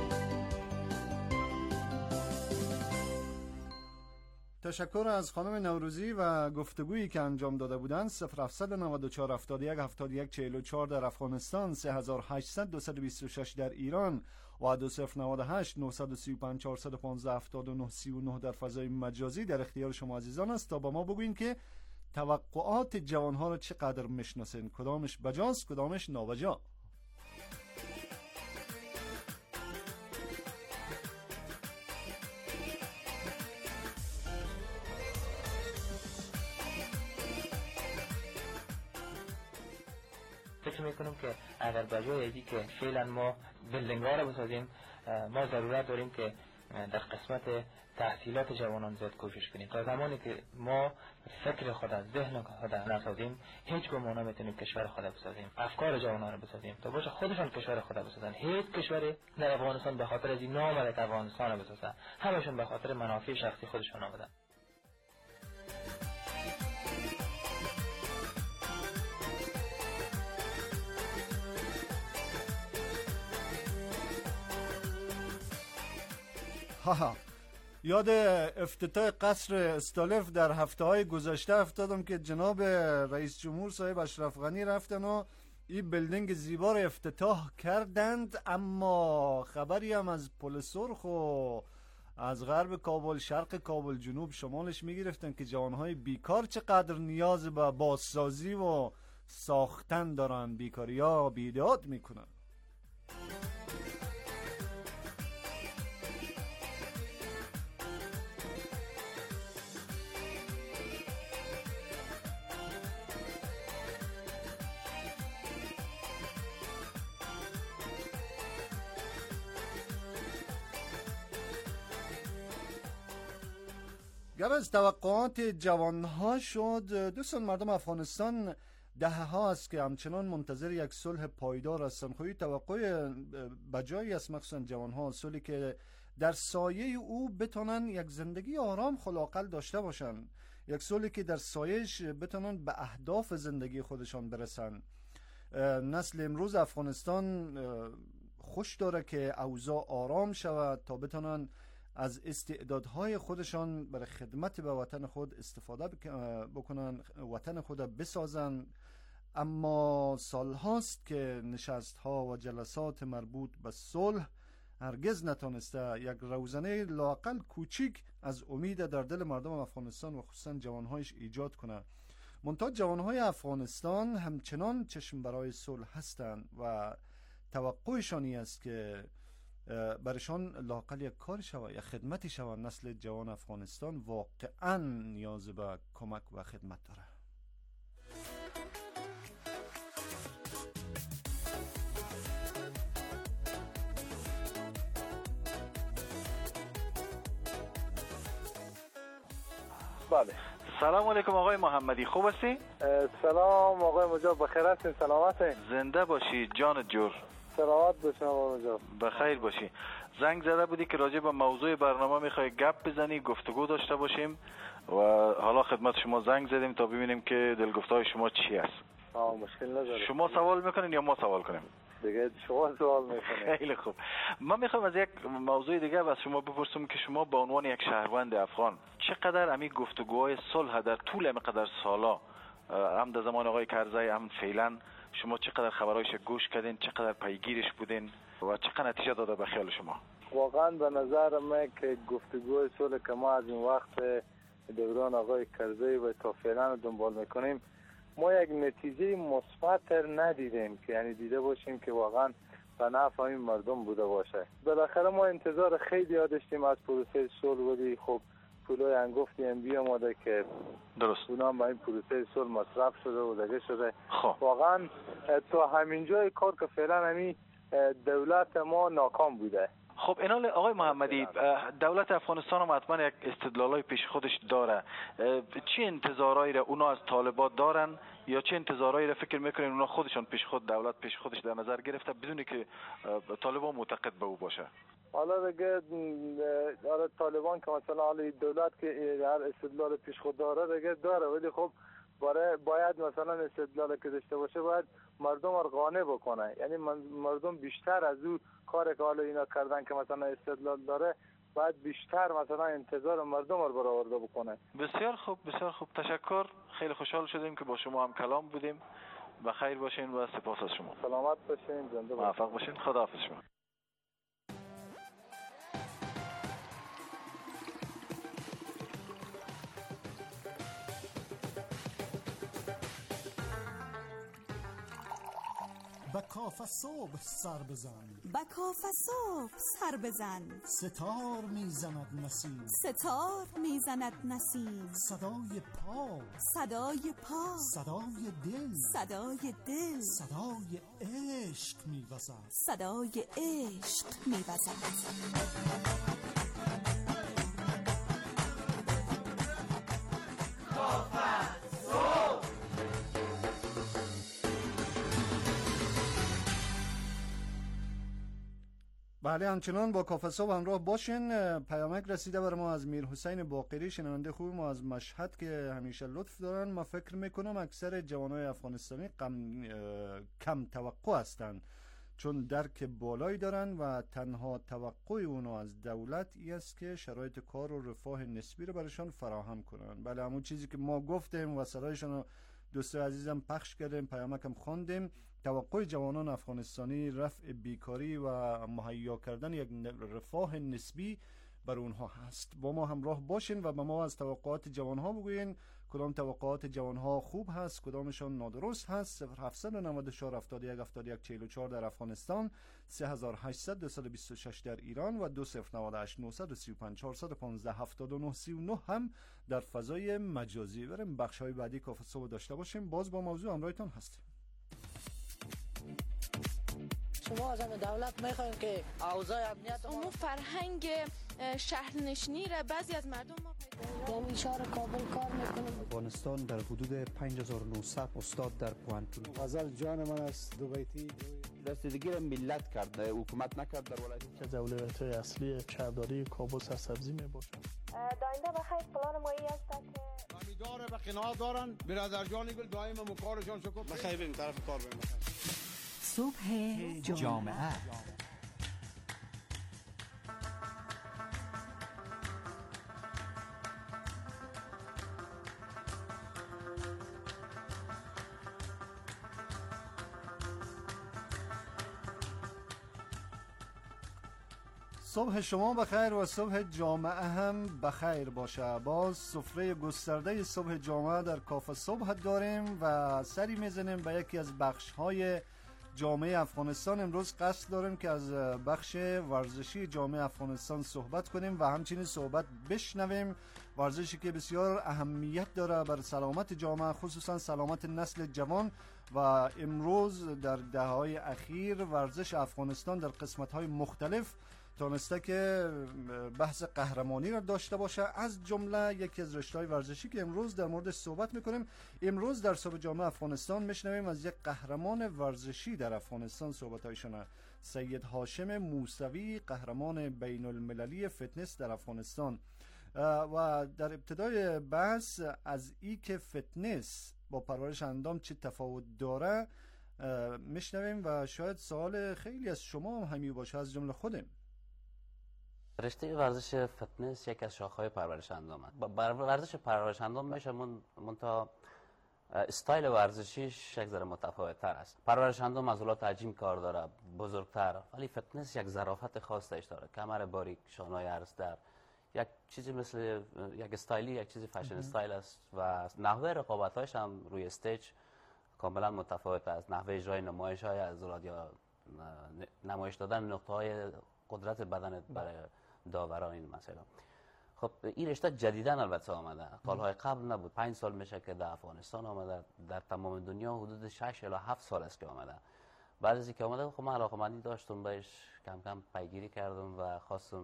تشکر از خانم نوروزی و گفتگویی که انجام داده بودند. 0794 71 71 44 در افغانستان، 3800 226 در ایران و 2098 935 415 79 39 در فضای مجازی در اختیار شما عزیزان است تا با ما بگوین که توقعات جوانها را چقدر میشناسین، کدامش بجاست، کدامش نابجا. فکر میکنم که اگر بجای ازی که فعلا ما بلدنگ ها رو بسازیم، ما ضرورت داریم که در قسمت تحصیلات جوانان زیاد کوشش کنیم. تا زمانی که ما فکر خود از ذهن خود نسازیم، هیچ گونه نمیتونیم کشور خود بسازیم، افکار جوانان رو بسازیم تا باشه خودشان کشور خود بسازن. هیچ کشوری در افغانستان به خاطر از این نامد که افغانستان رو بسازن، همشون به خاطر منافع شخصی خودشان آمدن. یاد افتتاح قصر استالف در هفته‌های گذشته افتادم که جناب رئیس جمهور صاحب اشرف غنی رفتن و این بلدینگ زیبا رو افتتاح کردند، اما خبری هم از پل سرخ و از غرب کابل، شرق کابل، جنوب شمالش میگرفتن که جوانهای بیکار چقدر نیاز به بازسازی و ساختن دارن، بیکاری ها بیداد میکنن. گر از توقعات جوانها شد، دوستان مردم افغانستان دهه ها است که همچنان منتظر یک صلح پایدار هستند. خواهی توقع بجایی است، مخصوصا جوانها، صلحی که در سایه او بتونن یک زندگی آرام خلاقل داشته باشن، یک صلحی که در سایهش بتونن به اهداف زندگی خودشان برسن. نسل امروز افغانستان خوش داره که اوضاع آرام شود تا بتونن از استعدادهای خودشان برای خدمت به وطن خود استفاده بکنن، وطن خود بسازن. اما سالهاست که نشستها و جلسات مربوط به صلح هرگز نتونسته یک روزنه لااقل کوچیک از امید در دل مردم افغانستان و خصوصا جوانهایش ایجاد کنه. منتها جوانهای افغانستان همچنان چشم برای صلح هستند و توقعشانی است که برشان لااقل یک کار شود، یک خدمتی شود. نسل جوان افغانستان واقعا نیاز به کمک و خدمت داره. بله. سلام علیکم آقای محمدی، خوب هستی؟ سلام آقای مجاب، بخیر هستین؟ سلامت؟ زنده باشی جان جور. سلامت باشی آقای مجاب. بخیر باشی. زنگ زده بودی که راجع به موضوع برنامه میخوای گپ بزنی، گفتگو داشته باشیم و حالا خدمت شما زنگ زدیم تا ببینیم که دلگفته‌های شما چی است. مشکل نداره. شما سوال میکنین یا ما سوال کنیم؟ دیگه شما سوال میکنین. خیلی خوب. من میخوام از یک موضوع دیگه از شما بپرسم که شما به عنوان یک شهروند افغان چقدر امی گفتگوهای صلح در طول اینقدر سالا، هم در زمان آقای کرزی هم فعلا، شما چقدر خبرایش گوش کردین، چقدر پیگیرش بودین و چقدر نتیجه داده به خیال شما؟ واقعا به نظر من که گفتگوهای صلح که ما از این وقت دوران آقای کرزی و تا فعلا دنبال میکنیم، ما یک نتیجه مثبت ندیدیم که یعنی دیده باشیم که واقعا به نفع این مردم بوده باشه. بالاخره ما انتظار خیلی داشتیم از پروسه صلح، ولی خب پولای انگفتی ام بی آماده که درست اونا با این پروسه صلح مصرف شده و دیگه شده. خب واقعا تا همین جای کار که فعلا همین دولت ما ناکام بوده. خب اینال آقای محمدی، دولت افغانستان هم حتما یک استدلالای پیش خودش داره. چه انتظارایی را اونا از طالبان دارن یا چه انتظارایی را فکر میکنین اونا خودشان پیش خود، دولت پیش خودش در نظر گرفته بدون که طالبان معتقد به او باشه؟ حالا دیگه طالبان که مثلا حالا دولت که هر استدلال پیش خود داره دیگه داره، ولی خب باید مثلا استدلال که داشته باشه باید مردم رو قانع بکنه. یعنی مردم بیشتر از او کاری که حالا اینا کردن که مثلا استدلال داره، باید بیشتر مثلا انتظار مردم رو برآورده بکنه. بسیار خوب، بسیار خوب، تشکر. خیلی خوشحال شدیم که با شما هم کلام بودیم. بخیر باشین و سپاس از شما. سلامت باشین، زنده باشین. موفق باشین. خداحافظ شما. با کاف صبح سر بزن، با کاف صبح سر بزن، ستار میزند نسیم، ستار میزند نسیم، صدای پا، صدای پا، صدای دل، صدای دل، صدای عشق میوزد، صدای عشق میوزد. بله، همچنان با کافه صبح همراه باشین. پیامک رسیده بر ما از میر حسین باقری، شنونده خوب ما از مشهد که همیشه لطف دارن. ما فکر میکنم اکثر جوانای افغانستانی کم توقع هستند، چون درک بالایی دارن و تنها توقع اونا از دولت ای است که شرایط کار و رفاه نسبی رو برشان فراهم کنن. بله، همون چیزی که ما گفتیم و صدایشون دوستای عزیزم پخش کردیم، پیامکم خواندیم. توقع جوانان افغانستانی رفع بیکاری و مهیا کردن یک رفاه نسبی بر اونها هست. با ما همراه باشین و با ما از توقعات جوانها بگوین کدام توقعات جوانها خوب هست، کدامشان نادرست هست. 0794 71 71 44 در افغانستان، 3800 226 در ایران و 2098 935 415 79 39 هم در فضای مجازی. بریم بخش‌های بعدی کافه صبح داشته باشیم. باز با موضوع همراهتان هستیم. شما از دولت میخوایم که اوضاع امنیت اون فرهنگ شهرنشینی را بعضی از مردم ما پیدا در شهر کابل کار میکنم. افغانستان در حدود 5900 استاد در پوانتون. غزل جان من است دوبیتی رسیدگی را ملت کرد، حکومت نکرد در ولایت. که از اولویت‌های اصلی شهرداری کابل سرسبزی میباشد. داینده بخیر پلان مایی است که امیدواره به قناعت دارن. برادر جان گل دائم مکارشان شکر بخیر بریم طرف کار بریم. صبح جامعه. صبح شما بخیر و صبح جامعه هم بخیر باشه. باز سفره گسترده صبح جامعه در کافه صبح داریم و سری میزنیم به یکی از بخش‌های جامعه افغانستان. امروز قصد داریم که از بخش ورزشی جامعه افغانستان صحبت کنیم و همچنین صحبت بشنویم. ورزشی که بسیار اهمیت داره بر سلامت جامعه، خصوصا سلامت نسل جوان. و امروز در دهه‌های اخیر ورزش افغانستان در قسمت‌های مختلف تونسته که بحث قهرمانی را داشته باشه، از جمله یکی از رشته‌های ورزشی که امروز در موردش صحبت میکنیم. امروز در صبح جامعه افغانستان میشنویم از یک قهرمان ورزشی در افغانستان صحبت‌هایشان. سید هاشم موسوی، قهرمان بین المللی فتنس در افغانستان. و در ابتدای بحث از ای که فتنس با پرورش اندام چه تفاوت داره میشنویم و شاید سوال خیلی از شما هم همین باشه، از جمله خودم. رشته ورزش فتنس یک از شاخه‌های پرورش اندام است. ورزش پرورش اندام میشه منتها استایل ورزشیش یک ذره متفاوت‌تر است. پرورش اندام عضلات عجیم کار داره، بزرگتر، ولی فتنس یک ظرافت خاص داره. کمر باریک، شانه‌های عرض‌تر، یک چیزی مثل یک استایلی، یک چیزی فشن استایل است و نحوه رقابت‌هاش هم روی استیج کاملا متفاوت است. نحوه اجرای نمایش‌های عضلات یا نمایش دادن نقطه‌های قدرت بدن برای داوران این مسئله. خب این رشته جدیداً البته آمده، سالهای قبل نبود. 5 سال میشه که در افغانستان آمده، در تمام دنیا حدود 6 الی 7 سال است که آمده. بعد از اینکه آمده خب من علاقه‌مندی داشتم بهش، کم کم پیگیری کردم و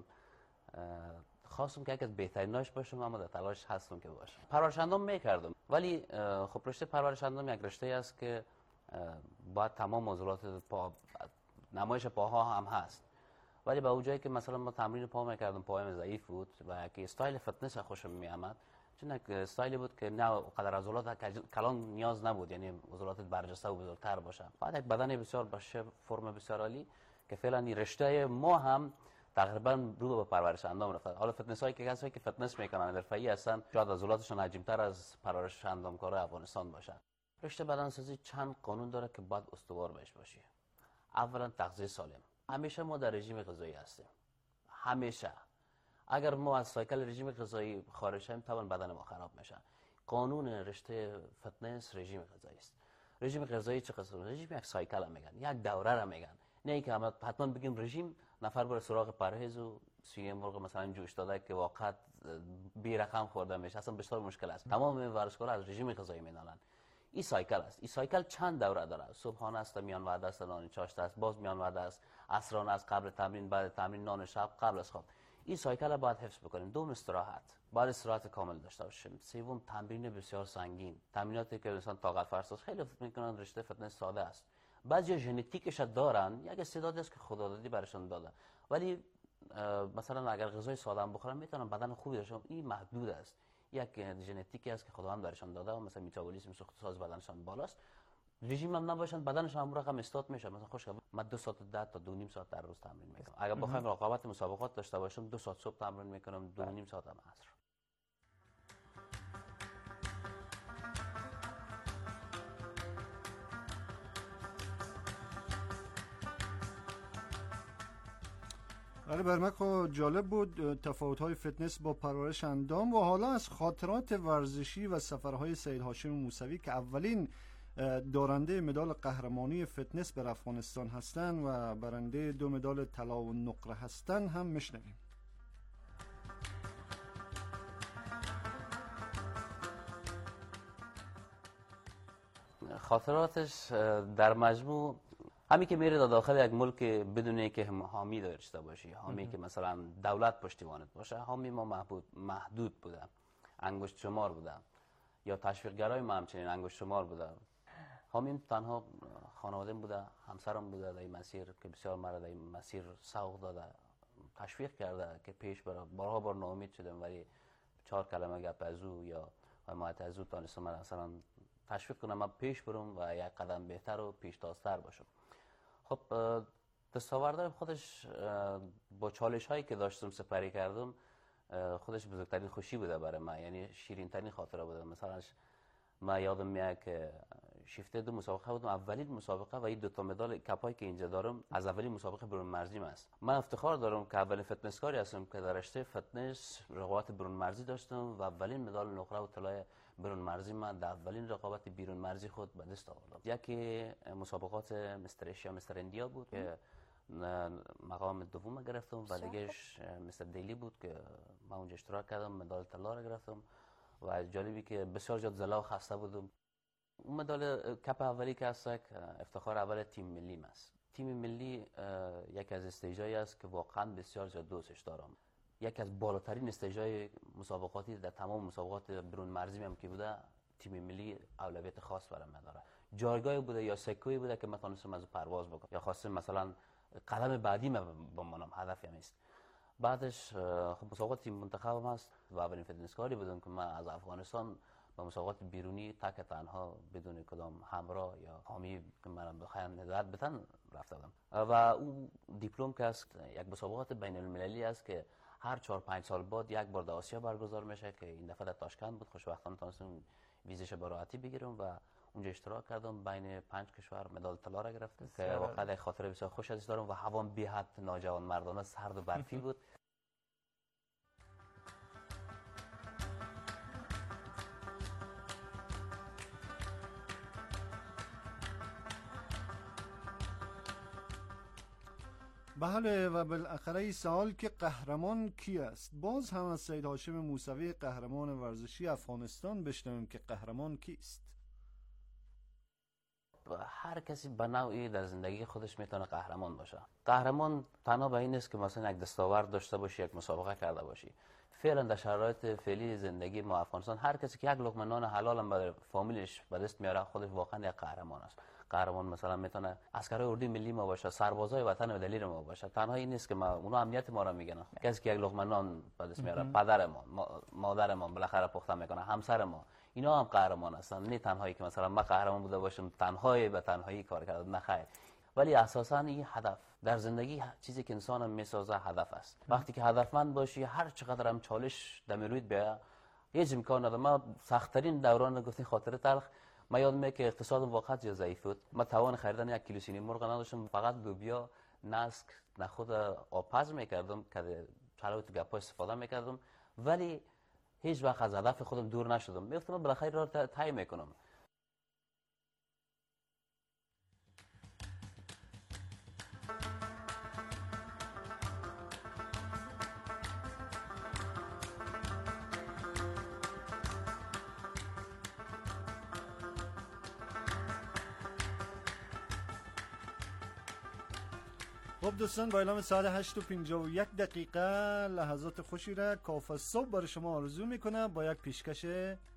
خواستم که یک از بهتریناش باشم، اما در تلاش هستم که باشم. پرورش اندام میکردم، ولی خب رشته پرورش اندام یک رشته است که باید تمام عضلات پا، نمایش پاها هم هست. ولی به اونجایی که مثلا ما تمرین پا میکردم، پایم ضعیف بود و که استایل فتنس خوشم میآمد، چون یک استایلی بود که نه قدر عضلات کلان نیاز نبود، یعنی عضلات برجسته و بزرگتر باشه. بعد یک بدن بسیار باشه، فرم بسیار عالی، که فعلا این رشته ما هم تقریبا رو به پرورش اندام رفته. حالا فتنس هایی که کسایی که فتنس میکنن حرفه‌ای هستن، شاید عضلاتشون عجیم‌تر از پرورش اندامکار افغانستان باشه. رشته بدنسازی چند قانون داره که باید استوار بهش باشی. اولا تغذیه سالم. همیشه ما در رژیم غذایی هستیم. همیشه اگر ما از سایکل رژیم غذایی خارج شیم، طبعا بدن ما خراب میشه. قانون رشته فتنس رژیم غذایی است. رژیم غذایی چه قسم؟ رژیم یک سایکل هم میگن، یک دوره را میگن. نه اینکه حتما بگیم رژیم نفر بره سراغ پرهیز و سینه مرغ مثلا جوش داده که واقعا بی رقم خورده میشه، اصلا بسیار مشکل است. تمام ورزشکارا از رژیم غذایی میدانند. این سایکل است. این سایکل چند دوره داره. صبحانه است، میان وعده است، نان چاشت است، باز میان وعده است، عصرانه است، قبل تمرین، بعد تمرین، نان شب، قبل از خواب. این سایکل باید حفظ بکنیم. دوم استراحت، باید استراحت کامل داشته باشیم. سوم تمرین بسیار سنگین، تمریناتی که مثلا طاقت فرساست. خیلی فکر میکنن رشته فتنس ساده است. بعضی ژنتیکش دارن، یک استعدادی است که خدادادی برشون داده، ولی مثلا اگر غذای ساده هم بخورن میتونن بدن خوبی داشته. این محدود است. یک ژنتیکی است که خداوند برشون داده و مثلا متابولیسم ساخت بدنشان بالاست. رژیم هم نباشن بدنشان هم رقم استاد میشه. مثلا خوش من 2 ساعت 10 تا 2.5 ساعت در روز تمرین میکنم. اگر بخوایم رقابت مسابقات داشته باشم 2 ساعت صبح تمرین میکنم، 2.5 ساعت هم عصر. آره برمک جالب بود تفاوت‌های فتنس با پرورش اندام. و حالا از خاطرات ورزشی و سفرهای سید هاشم موسوی که اولین دارنده مدال قهرمانی فتنس بر افغانستان هستند و برنده 2 مدال طلا و نقره هستند هم میشنویم. خاطراتش در مجموع همین که میره داخل یک ملک بدون اینکه حامی داشته باشی، حامی که مثلا دولت پشتیبانت باشه. حامی ما محدود بوده، انگشت شمار بوده، یا تشویقگرای ما همچنین انگشت شمار بوده. حامی تنها خانواده‌ام بوده، همسرم بوده در این مسیر که بسیار مرا در این مسیر سوق داده، تشویق کرده که پیش بره. بارها بار ناامید شدم ولی 4 کلمه گپ از او یا حمایت از او تانستم من مثلا تشویق کنم من پیش برم و یک قدم بهتر و پیشتازتر باشم. خب دستاوردهای خودش با چالش هایی که داشتم سپری کردم خودش بزرگترین خوشی بوده برای من، یعنی شیرین ترین خاطره بوده. مثلا من یادم میاد که شیفته 2 مسابقه بودم، اولین مسابقه و این 2 تا مدال کپایی که اینجا دارم از اولین مسابقه برون مرزی است. من افتخار دارم که اولین فتنس کاری هستم که در رشته فتنس رقابت برون مرزی داشتم و اولین مدال نقره و طلای برون مرزی من در اولین رقابت بیرون مرزی خود به دست آوردم. یکی مسابقات مستر ایشیا مستر اندیا بود که مقام دوم گرفتم و دیگهش مستر دیلی بود که من اونجا اشتراک کردم، مدال طلا را گرفتم و جالبی که بسیار زیاد زلا و خسته بودم. اون مدال کپ اولی که هست افتخار اول تیم ملی است. تیم ملی یکی از استیجایی است که واقعا بسیار زیاد دوستش دارم. یکی از بالاترین استیجای مسابقاتی در تمام مسابقات برون مرزی هم که بوده، تیم ملی اولویت خاص برام داره. جایگاهی بوده یا سکویی بوده که من تونستم از پرواز بکنم یا خواستم مثلا قدم بعدی من بمانم، هدفم است. بعدش خب مسابقات تیم منتخبم هست و اولین فتنس کاری بودم که من از افغانستان به مسابقات بیرونی تک تنها بدون کدام همراه یا حامی که منم بخوایم نظارت بتن رفتم. و اون دیپلم که است یک مسابقات بین المللی است که هر 4-5 سال بعد یک بار در آسیا برگزار میشه که این دفعه در تاشکند بود. خوشبختانه تونستم ویزش به راحتی بگیرم و اونجا اشتراک کردم. بین 5 کشور مدال طلا را گرفتم که واقعا خاطره بسیار خوش ازش دارم و هوام بی حد ناجوان مردانه سرد و برفی بود. بله و بالاخره سوال که قهرمان کی است؟ باز هم از سید هاشم موسوی قهرمان ورزشی افغانستان بشنویم که قهرمان کیست؟ هر کسی به نوعی در زندگی خودش میتونه قهرمان باشه. قهرمان تنها به این نیست که مثلا یک دستاورد داشته باشی، یک مسابقه کرده باشی. فعلا در شرایط فعلی زندگی ما افغانستان هر کسی که یک لقمه نان حلال هم برای فامیلش به دست میاره خودش واقعا یک قهرمان است. قهرمان مثلا میتونه عسکر اردوی ملی ما باشه، سربازای وطن و دلیر ما باشه. تنها این نیست که ما اونا امنیت ما رو میگن. کسی که یک لقمه نان به دست میاره، پدر ما، مادر ما بالاخره پخته میکنه، همسر ما، اینا هم قهرمان هستن. نه تنهایی که مثلا ما قهرمان بوده باشم تنهایی به تنهایی کار کردم، نه خیر. ولی اساسا این هدف در زندگی چیزی که انسان میسازه هدف است. وقتی که هدفمند باشی هر چقدر هم چالش دمیروید بیا هیچ امکان نداره. ما سخت‌ترین دوران گفتین خاطره تلخ، ما یادم میاد که اقتصادم واقعا ضعیف بود. ما توان خریدن 1 کیلو سینی مرغ نداشتم، فقط لوبیا، نسک، نخود آبپز میکردم که شرایط گپا استفاده میکردم ولی هیچ وقت از هدف خودم دور نشدم. میگفتم بالاخره راه طی میکنم. خب دوستان با اعلام ساعت 8:51 لحظات خوشی را کافه صبح برای شما آرزو میکنه با یک پیشکش